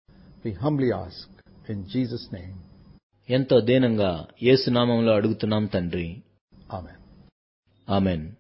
We humbly ask in Jesus' name. ఎంతో దీనంగా యేసు నామములో అడుగుతున్నాం తండ్రి. Amen. ఆమెన్.